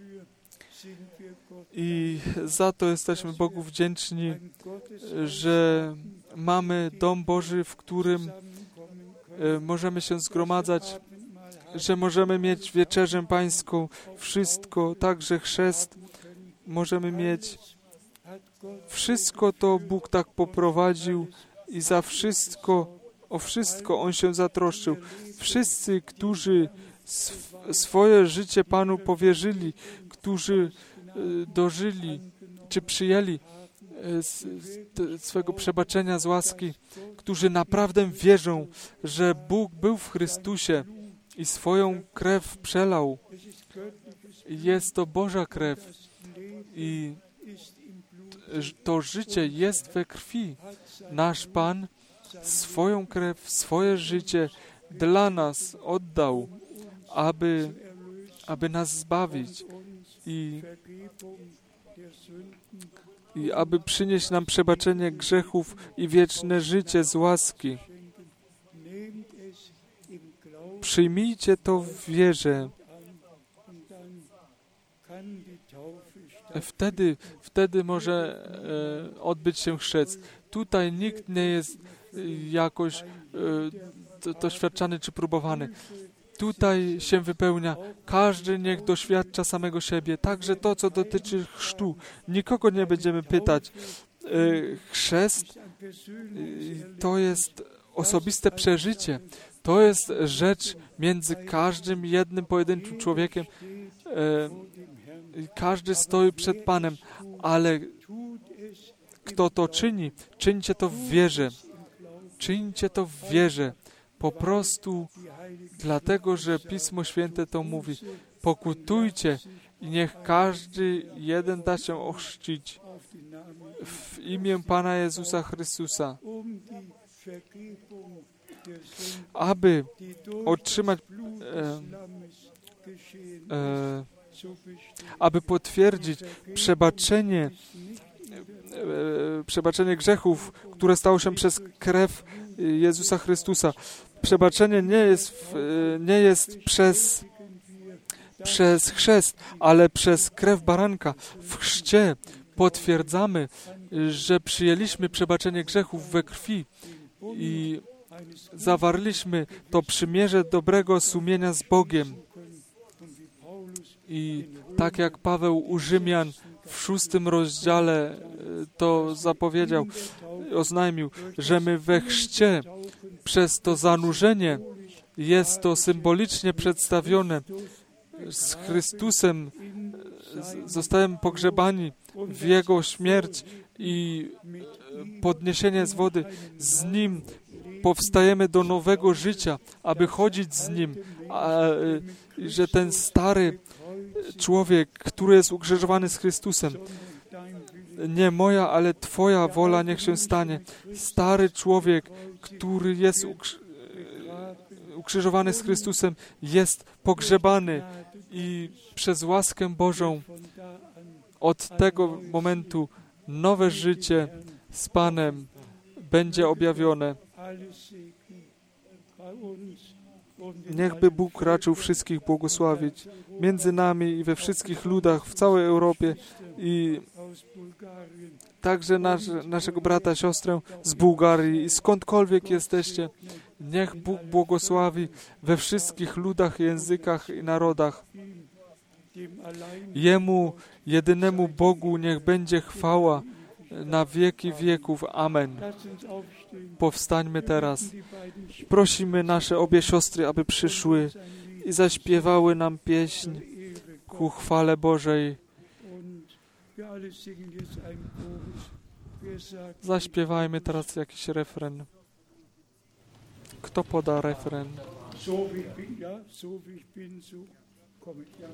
i za to jesteśmy Bogu wdzięczni, że mamy dom Boży, w którym możemy się zgromadzać, że możemy mieć wieczerzę pańską, wszystko, także chrzest możemy mieć. Wszystko to Bóg tak poprowadził i za wszystko, o wszystko On się zatroszczył. Wszyscy, którzy sw- swoje życie Panu powierzyli, którzy y, dożyli, czy przyjęli y, s- t- swego przebaczenia z łaski, którzy naprawdę wierzą, że Bóg był w Chrystusie i swoją krew przelał. Jest to Boża krew i to życie jest we krwi. Nasz Pan swoją krew, swoje życie dla nas oddał, aby, aby nas zbawić i, i aby przynieść nam przebaczenie grzechów i wieczne życie z łaski. Przyjmijcie to w wierze. Wtedy, wtedy może e, odbyć się chrzest. Tutaj nikt nie jest jakoś e, to, doświadczany czy próbowany. Tutaj się wypełnia. Każdy niech doświadcza samego siebie. Także to, co dotyczy chrztu. Nikogo nie będziemy pytać. E, chrzest e, to jest osobiste przeżycie. To jest rzecz między każdym jednym pojedynczym człowiekiem. E, każdy stoi przed Panem, ale kto to czyni, czyńcie to w wierze. Czyńcie to w wierze. Po prostu dlatego, że Pismo Święte to mówi. Pokutujcie i niech każdy jeden da się ochrzcić w imię Pana Jezusa Chrystusa, aby otrzymać e, e, aby potwierdzić przebaczenie e, przebaczenie grzechów, które stało się przez krew Jezusa Chrystusa. Przebaczenie nie jest, w, nie jest przez, przez chrzest, ale przez krew baranka. W chrzcie potwierdzamy, że przyjęliśmy przebaczenie grzechów we krwi i zawarliśmy to przymierze dobrego sumienia z Bogiem. I tak jak Paweł u Rzymian w szóstym rozdziale to zapowiedział, oznajmił, że my we chrzcie przez to zanurzenie jest to symbolicznie przedstawione. Z Chrystusem zostałem pogrzebani w Jego śmierć i podniesienie z wody. Z Nim powstajemy do nowego życia, aby chodzić z Nim, a, że ten stary człowiek, który jest ukrzyżowany z Chrystusem, nie moja, ale Twoja wola niech się stanie. Stary człowiek, który jest ukrzy- ukrzyżowany z Chrystusem, jest pogrzebany i przez łaskę Bożą od tego momentu nowe życie z Panem będzie objawione. Niechby Bóg raczył wszystkich błogosławić między nami i we wszystkich ludach w całej Europie i także nasz, naszego brata, siostrę z Bułgarii i skądkolwiek jesteście. Niech Bóg błogosławi we wszystkich ludach, językach i narodach. Jemu, jedynemu Bogu, niech będzie chwała na wieki wieków. Amen. Powstańmy teraz. Prosimy nasze obie siostry, aby przyszły i zaśpiewały nam pieśń ku chwale Bożej. Zaśpiewajmy teraz jakiś refren. Kto poda refren? So wie ich bin, ja, so wie ich bin, so komme ich, ja.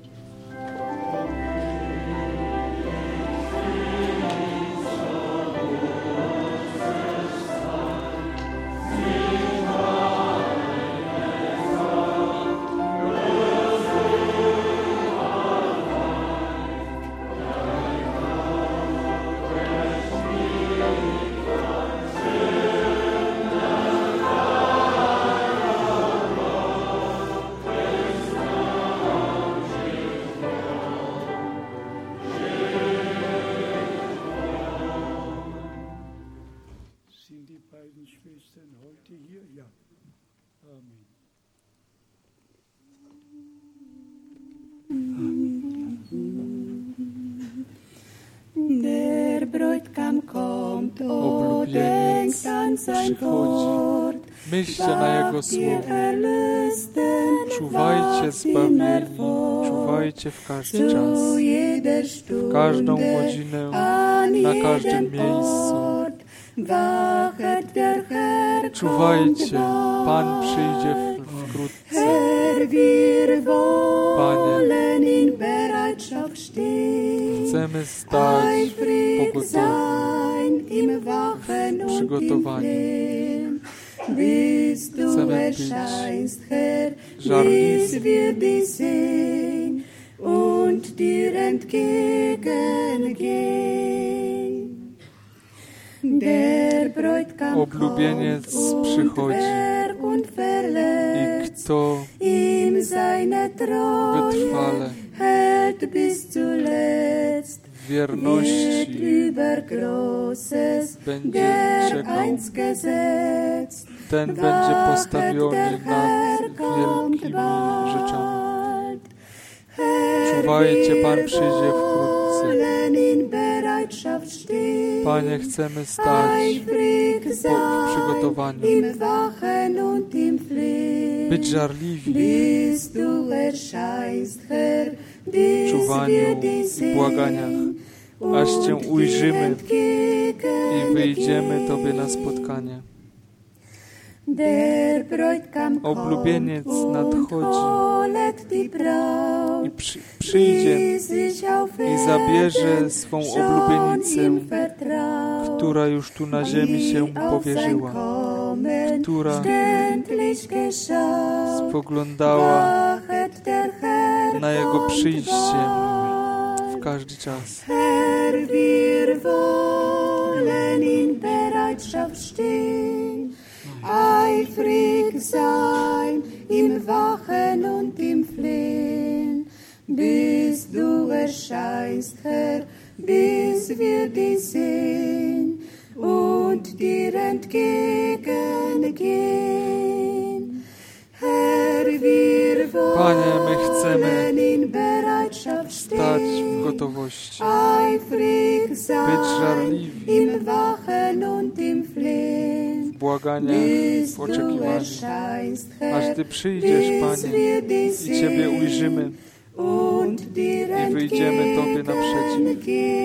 Der Bräutigam kommt, o denkt an sein Wort. Myślcie na Jego słowo. Czuwajcie zbawieni, czuwajcie w każdy czas, w każdą godzinę, na każdym miejscu. Czuwajcie, Pan przyjdzie wkrótce. Panie, chcemy stać pogotowi, w przygotowaniu. Chcemy być żarliwi und dir entgegengehen. Der Bräutigam Oblubieniec przychodzi i kto wytrwale w wierności będzie czekał, ten będzie postawiony nad wielkimi rzeczami. Czuwajcie, Pan przyjdzie wkrótce. Panie, chcemy stać po, w przygotowaniu, być żarliwi w czuwaniu i błaganiach, aż Cię ujrzymy i wyjdziemy Tobie na spotkanie. Oblubieniec nadchodzi i przy, przyjdzie i zabierze swą oblubienicę, która już tu na ziemi się powierzyła, która spoglądała na Jego przyjście w każdy czas. Eifrig sein im Wachen und im Flehen, bis du erscheinst, Herr, bis wir dich sehen und dir entgegengehen. Herr, wir Panie, my chcemy in Bereitschaft stać w gotowości, eifrig być sein żarliwi im Wachen und im Flehen, w błaganiach, w oczekiwaniu, aż Ty przyjdziesz, Panie, i Ciebie ujrzymy i wyjdziemy Tobie naprzeciw.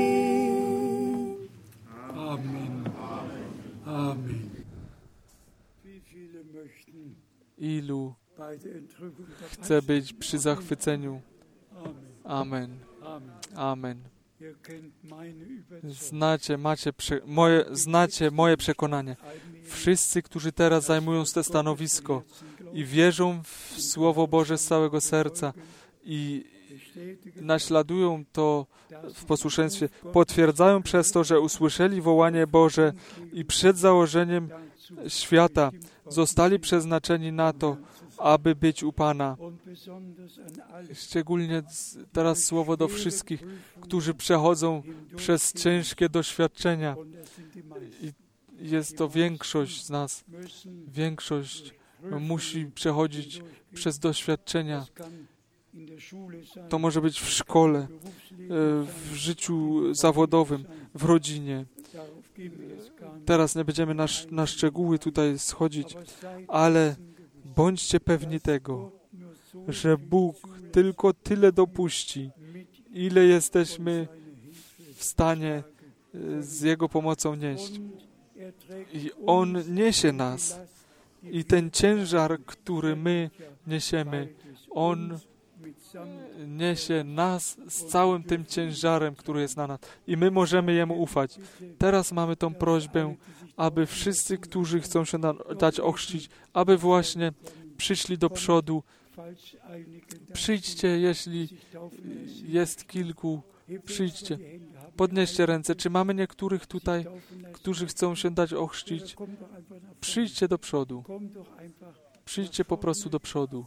Amen. Amen. Wie viele möchten Ilu bei der Entrückung dabei chce być przy zachwyceniu? sein? Amen. Amen. Amen. Ihr kennt meine Überzeugung. Znacie, macie prze, moje, znacie moje przekonanie. Wszyscy, którzy teraz zajmują te stanowisko i wierzą w Słowo Boże z całego serca i naśladują to w posłuszeństwie, potwierdzają przez to, że usłyszeli wołanie Boże i przed założeniem świata zostali przeznaczeni na to, aby być u Pana. Szczególnie teraz słowo do wszystkich, którzy przechodzą przez ciężkie doświadczenia. I jest to większość z nas. Większość musi przechodzić przez doświadczenia. To może być w szkole, w życiu zawodowym, w rodzinie. Teraz nie będziemy na, na szczegóły tutaj schodzić, ale bądźcie pewni tego, że Bóg tylko tyle dopuści, ile jesteśmy w stanie z Jego pomocą nieść. I On niesie nas. I ten ciężar, który my niesiemy, On niesie nas z całym tym ciężarem, który jest na nas. I my możemy Jemu ufać. Teraz mamy tą prośbę, aby wszyscy, którzy chcą się dać ochrzcić, aby właśnie przyszli do przodu. Przyjdźcie, jeśli jest kilku, przyjdźcie. Podnieście ręce. Czy mamy niektórych tutaj, którzy chcą się dać ochrzcić? Przyjdźcie do przodu. Przyjdźcie po prostu do przodu.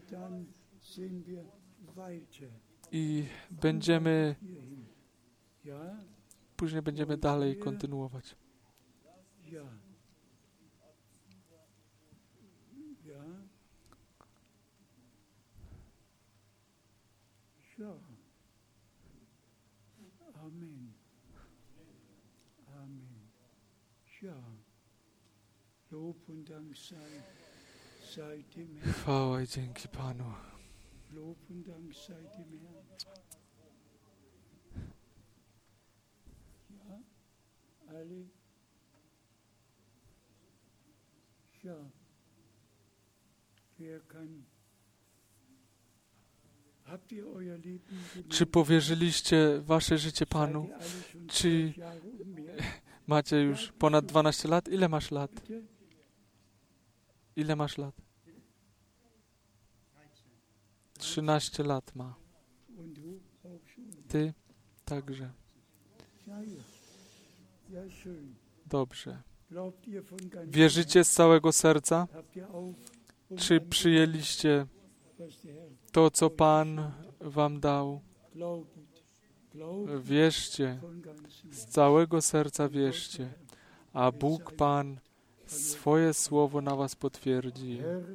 I będziemy, później będziemy dalej kontynuować. Amen. Amen. Ja. Lob und Dank sei, sei dem Herrn. Chwała i dzięki Panu. Lob und Dank sei dem Herrn. Ja, alle. Ja. Wer kann? Habt ihr euer Leben gemacht? Czy powierzyliście wasze życie Panu? Czy macie już ponad dwanaście lat? Ile masz lat? Ile masz lat? trzynaście lat ma. Ty także. Dobrze. Wierzycie z całego serca? Czy przyjęliście to, co Pan wam dał? Wierzcie, z całego serca wierzcie, a Bóg Pan swoje słowo na was potwierdzi.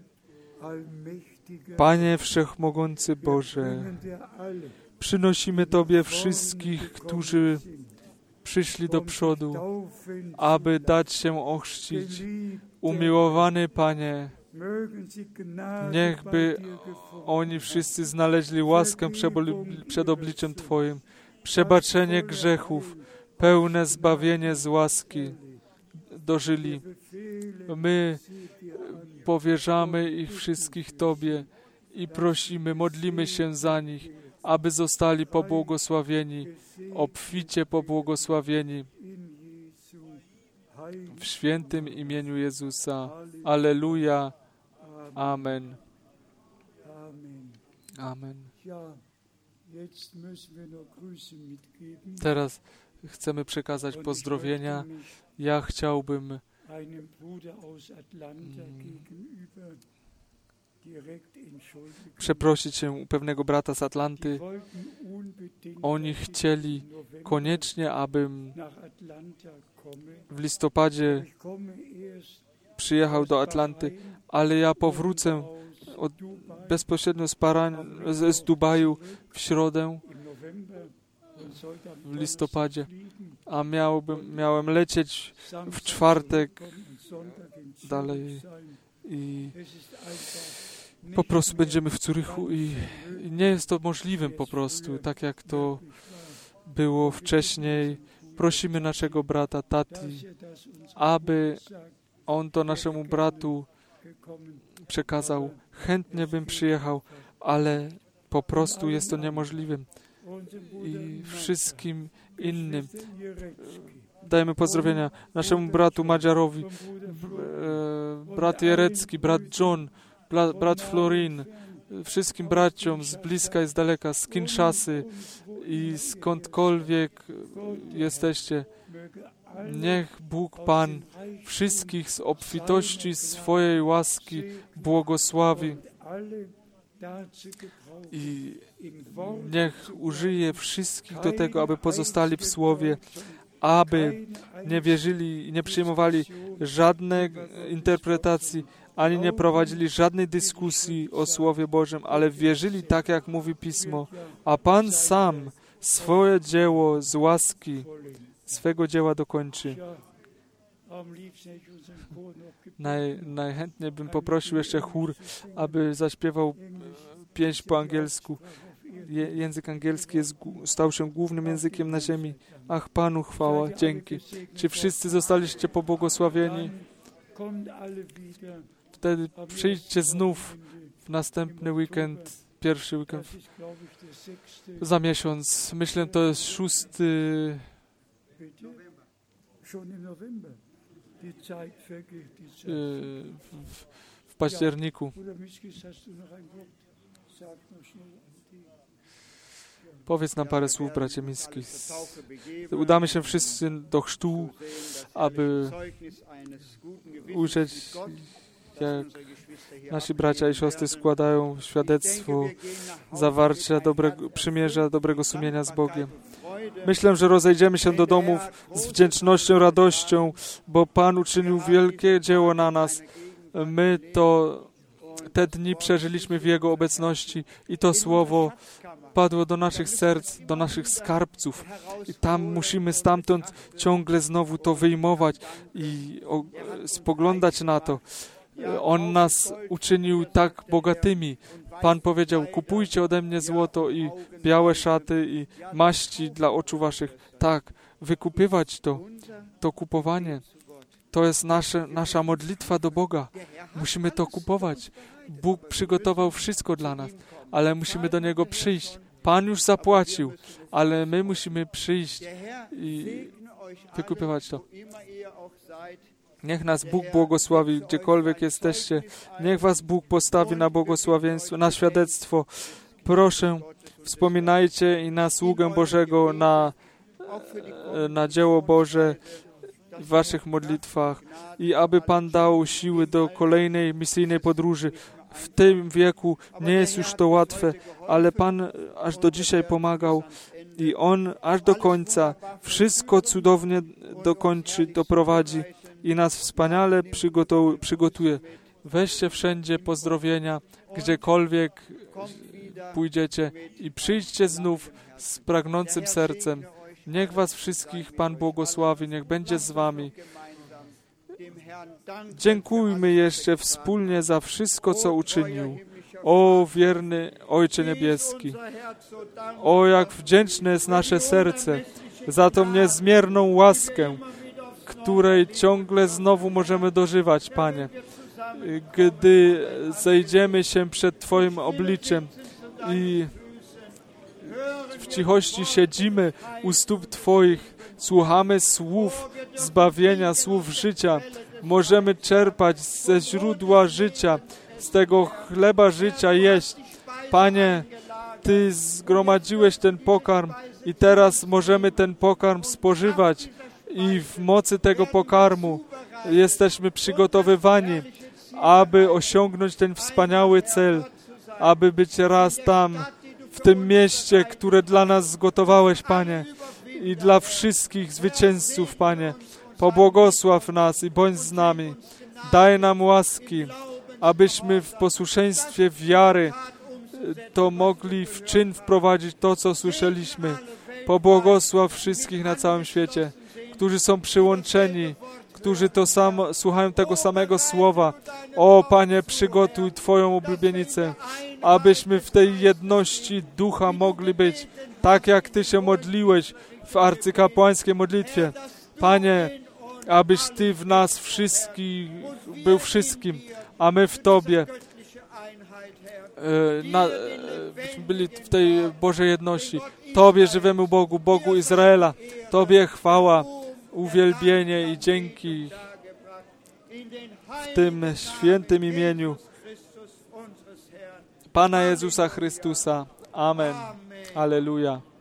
Panie Wszechmogący Boże, przynosimy Tobie wszystkich, którzy przyszli do przodu, aby dać się ochrzcić. Umiłowany Panie, niechby oni wszyscy znaleźli łaskę przed obliczem Twoim, przebaczenie grzechów, pełne zbawienie z łaski dożyli. My powierzamy ich wszystkich Tobie i prosimy, modlimy się za nich, aby zostali pobłogosławieni, obficie pobłogosławieni w świętym imieniu Jezusa. Alleluja. Amen. Amen. Teraz chcemy przekazać pozdrowienia. Ja chciałbym przeprosić się u pewnego brata z Atlanty. Oni chcieli koniecznie, abym w listopadzie przyjechał do Atlanty, ale ja powrócę od, bezpośrednio z, Parań, z, z Dubaju w środę, w listopadzie, a miałbym, miałem lecieć w czwartek dalej i po prostu będziemy w Zurychu i, i nie jest to możliwym po prostu, tak jak to było wcześniej. Prosimy naszego brata Tati, aby on to naszemu bratu przekazał. Chętnie bym przyjechał, ale po prostu jest to niemożliwym. I wszystkim innym dajemy pozdrowienia naszemu bratu Madziarowi, brat Jerecki, brat John, brat Florin, wszystkim braciom z bliska i z daleka, z Kinshasy i skądkolwiek jesteście. Niech Bóg Pan wszystkich z obfitości swojej łaski błogosławi i niech użyje wszystkich do tego, aby pozostali w Słowie, aby nie wierzyli i nie przyjmowali żadnej interpretacji, ani nie prowadzili żadnej dyskusji o Słowie Bożym, ale wierzyli tak, jak mówi Pismo, a Pan sam swoje dzieło z łaski, swego dzieła dokończy. Naj, najchętniej bym poprosił jeszcze chór, aby zaśpiewał pieśń po angielsku. Je, język angielski jest, stał się głównym językiem na ziemi. Ach, Panu chwała, dzięki. Czy wszyscy zostaliście pobłogosławieni? Wtedy przyjdźcie znów w następny weekend, pierwszy weekend za miesiąc. Myślę, to jest szósty... W, w październiku. Powiedz nam parę słów, bracie Miński. Udamy się wszyscy do chrztu, aby ujrzeć, jak nasi bracia i siostry składają świadectwo zawarcia dobrego przymierza, dobrego sumienia z Bogiem. Myślę, że rozejdziemy się do domów z wdzięcznością, radością, bo Pan uczynił wielkie dzieło na nas. My to te dni przeżyliśmy w Jego obecności i to słowo padło do naszych serc, do naszych skarbców. I tam musimy stamtąd ciągle znowu to wyjmować i o, spoglądać na to. On nas uczynił tak bogatymi. Pan powiedział, kupujcie ode mnie złoto i białe szaty i maści dla oczu waszych. Tak, wykupywać to, to kupowanie. To jest nasze, nasza modlitwa do Boga. Musimy to kupować. Bóg przygotował wszystko dla nas, ale musimy do Niego przyjść. Pan już zapłacił, ale my musimy przyjść i wykupywać to. Niech nas Bóg błogosławi, gdziekolwiek jesteście. Niech was Bóg postawi na błogosławieństwo, na świadectwo. Proszę, wspominajcie i na sługę Bożego, na, na dzieło Boże w waszych modlitwach i aby Pan dał siły do kolejnej misyjnej podróży. W tym wieku nie jest już to łatwe, ale Pan aż do dzisiaj pomagał i On aż do końca wszystko cudownie dokończy, doprowadzi i nas wspaniale przygotu- przygotuje. Weźcie wszędzie pozdrowienia, gdziekolwiek pójdziecie i przyjdźcie znów z pragnącym sercem. Niech was wszystkich Pan błogosławi, niech będzie z wami. Dziękujmy jeszcze wspólnie za wszystko, co uczynił. O wierny Ojcze Niebieski, o jak wdzięczne jest nasze serce za tą niezmierną łaskę, której ciągle znowu możemy dożywać, Panie. Gdy zejdziemy się przed Twoim obliczem i w cichości siedzimy u stóp Twoich, słuchamy słów zbawienia, słów życia, możemy czerpać ze źródła życia, z tego chleba życia jeść. Panie, Ty zgromadziłeś ten pokarm i teraz możemy ten pokarm spożywać i w mocy tego pokarmu jesteśmy przygotowywani, aby osiągnąć ten wspaniały cel, aby być raz tam, w tym mieście, które dla nas zgotowałeś, Panie, i dla wszystkich zwycięzców, Panie. Pobłogosław nas i bądź z nami. Daj nam łaski, abyśmy w posłuszeństwie wiary to mogli w czyn wprowadzić to, co słyszeliśmy. Pobłogosław wszystkich na całym świecie, którzy są przyłączeni, którzy to samo, słuchają tego samego słowa. O, Panie, przygotuj Twoją oblubienicę, abyśmy w tej jedności ducha mogli być, tak jak Ty się modliłeś w arcykapłańskiej modlitwie. Panie, abyś Ty w nas wszystkich był wszystkim, a my w Tobie. Na, byli w tej Bożej jedności. Tobie, żywemu Bogu, Bogu Izraela, Tobie chwała, uwielbienie i dzięki w tym świętym imieniu Pana Jezusa Chrystusa. Amen. Alleluja.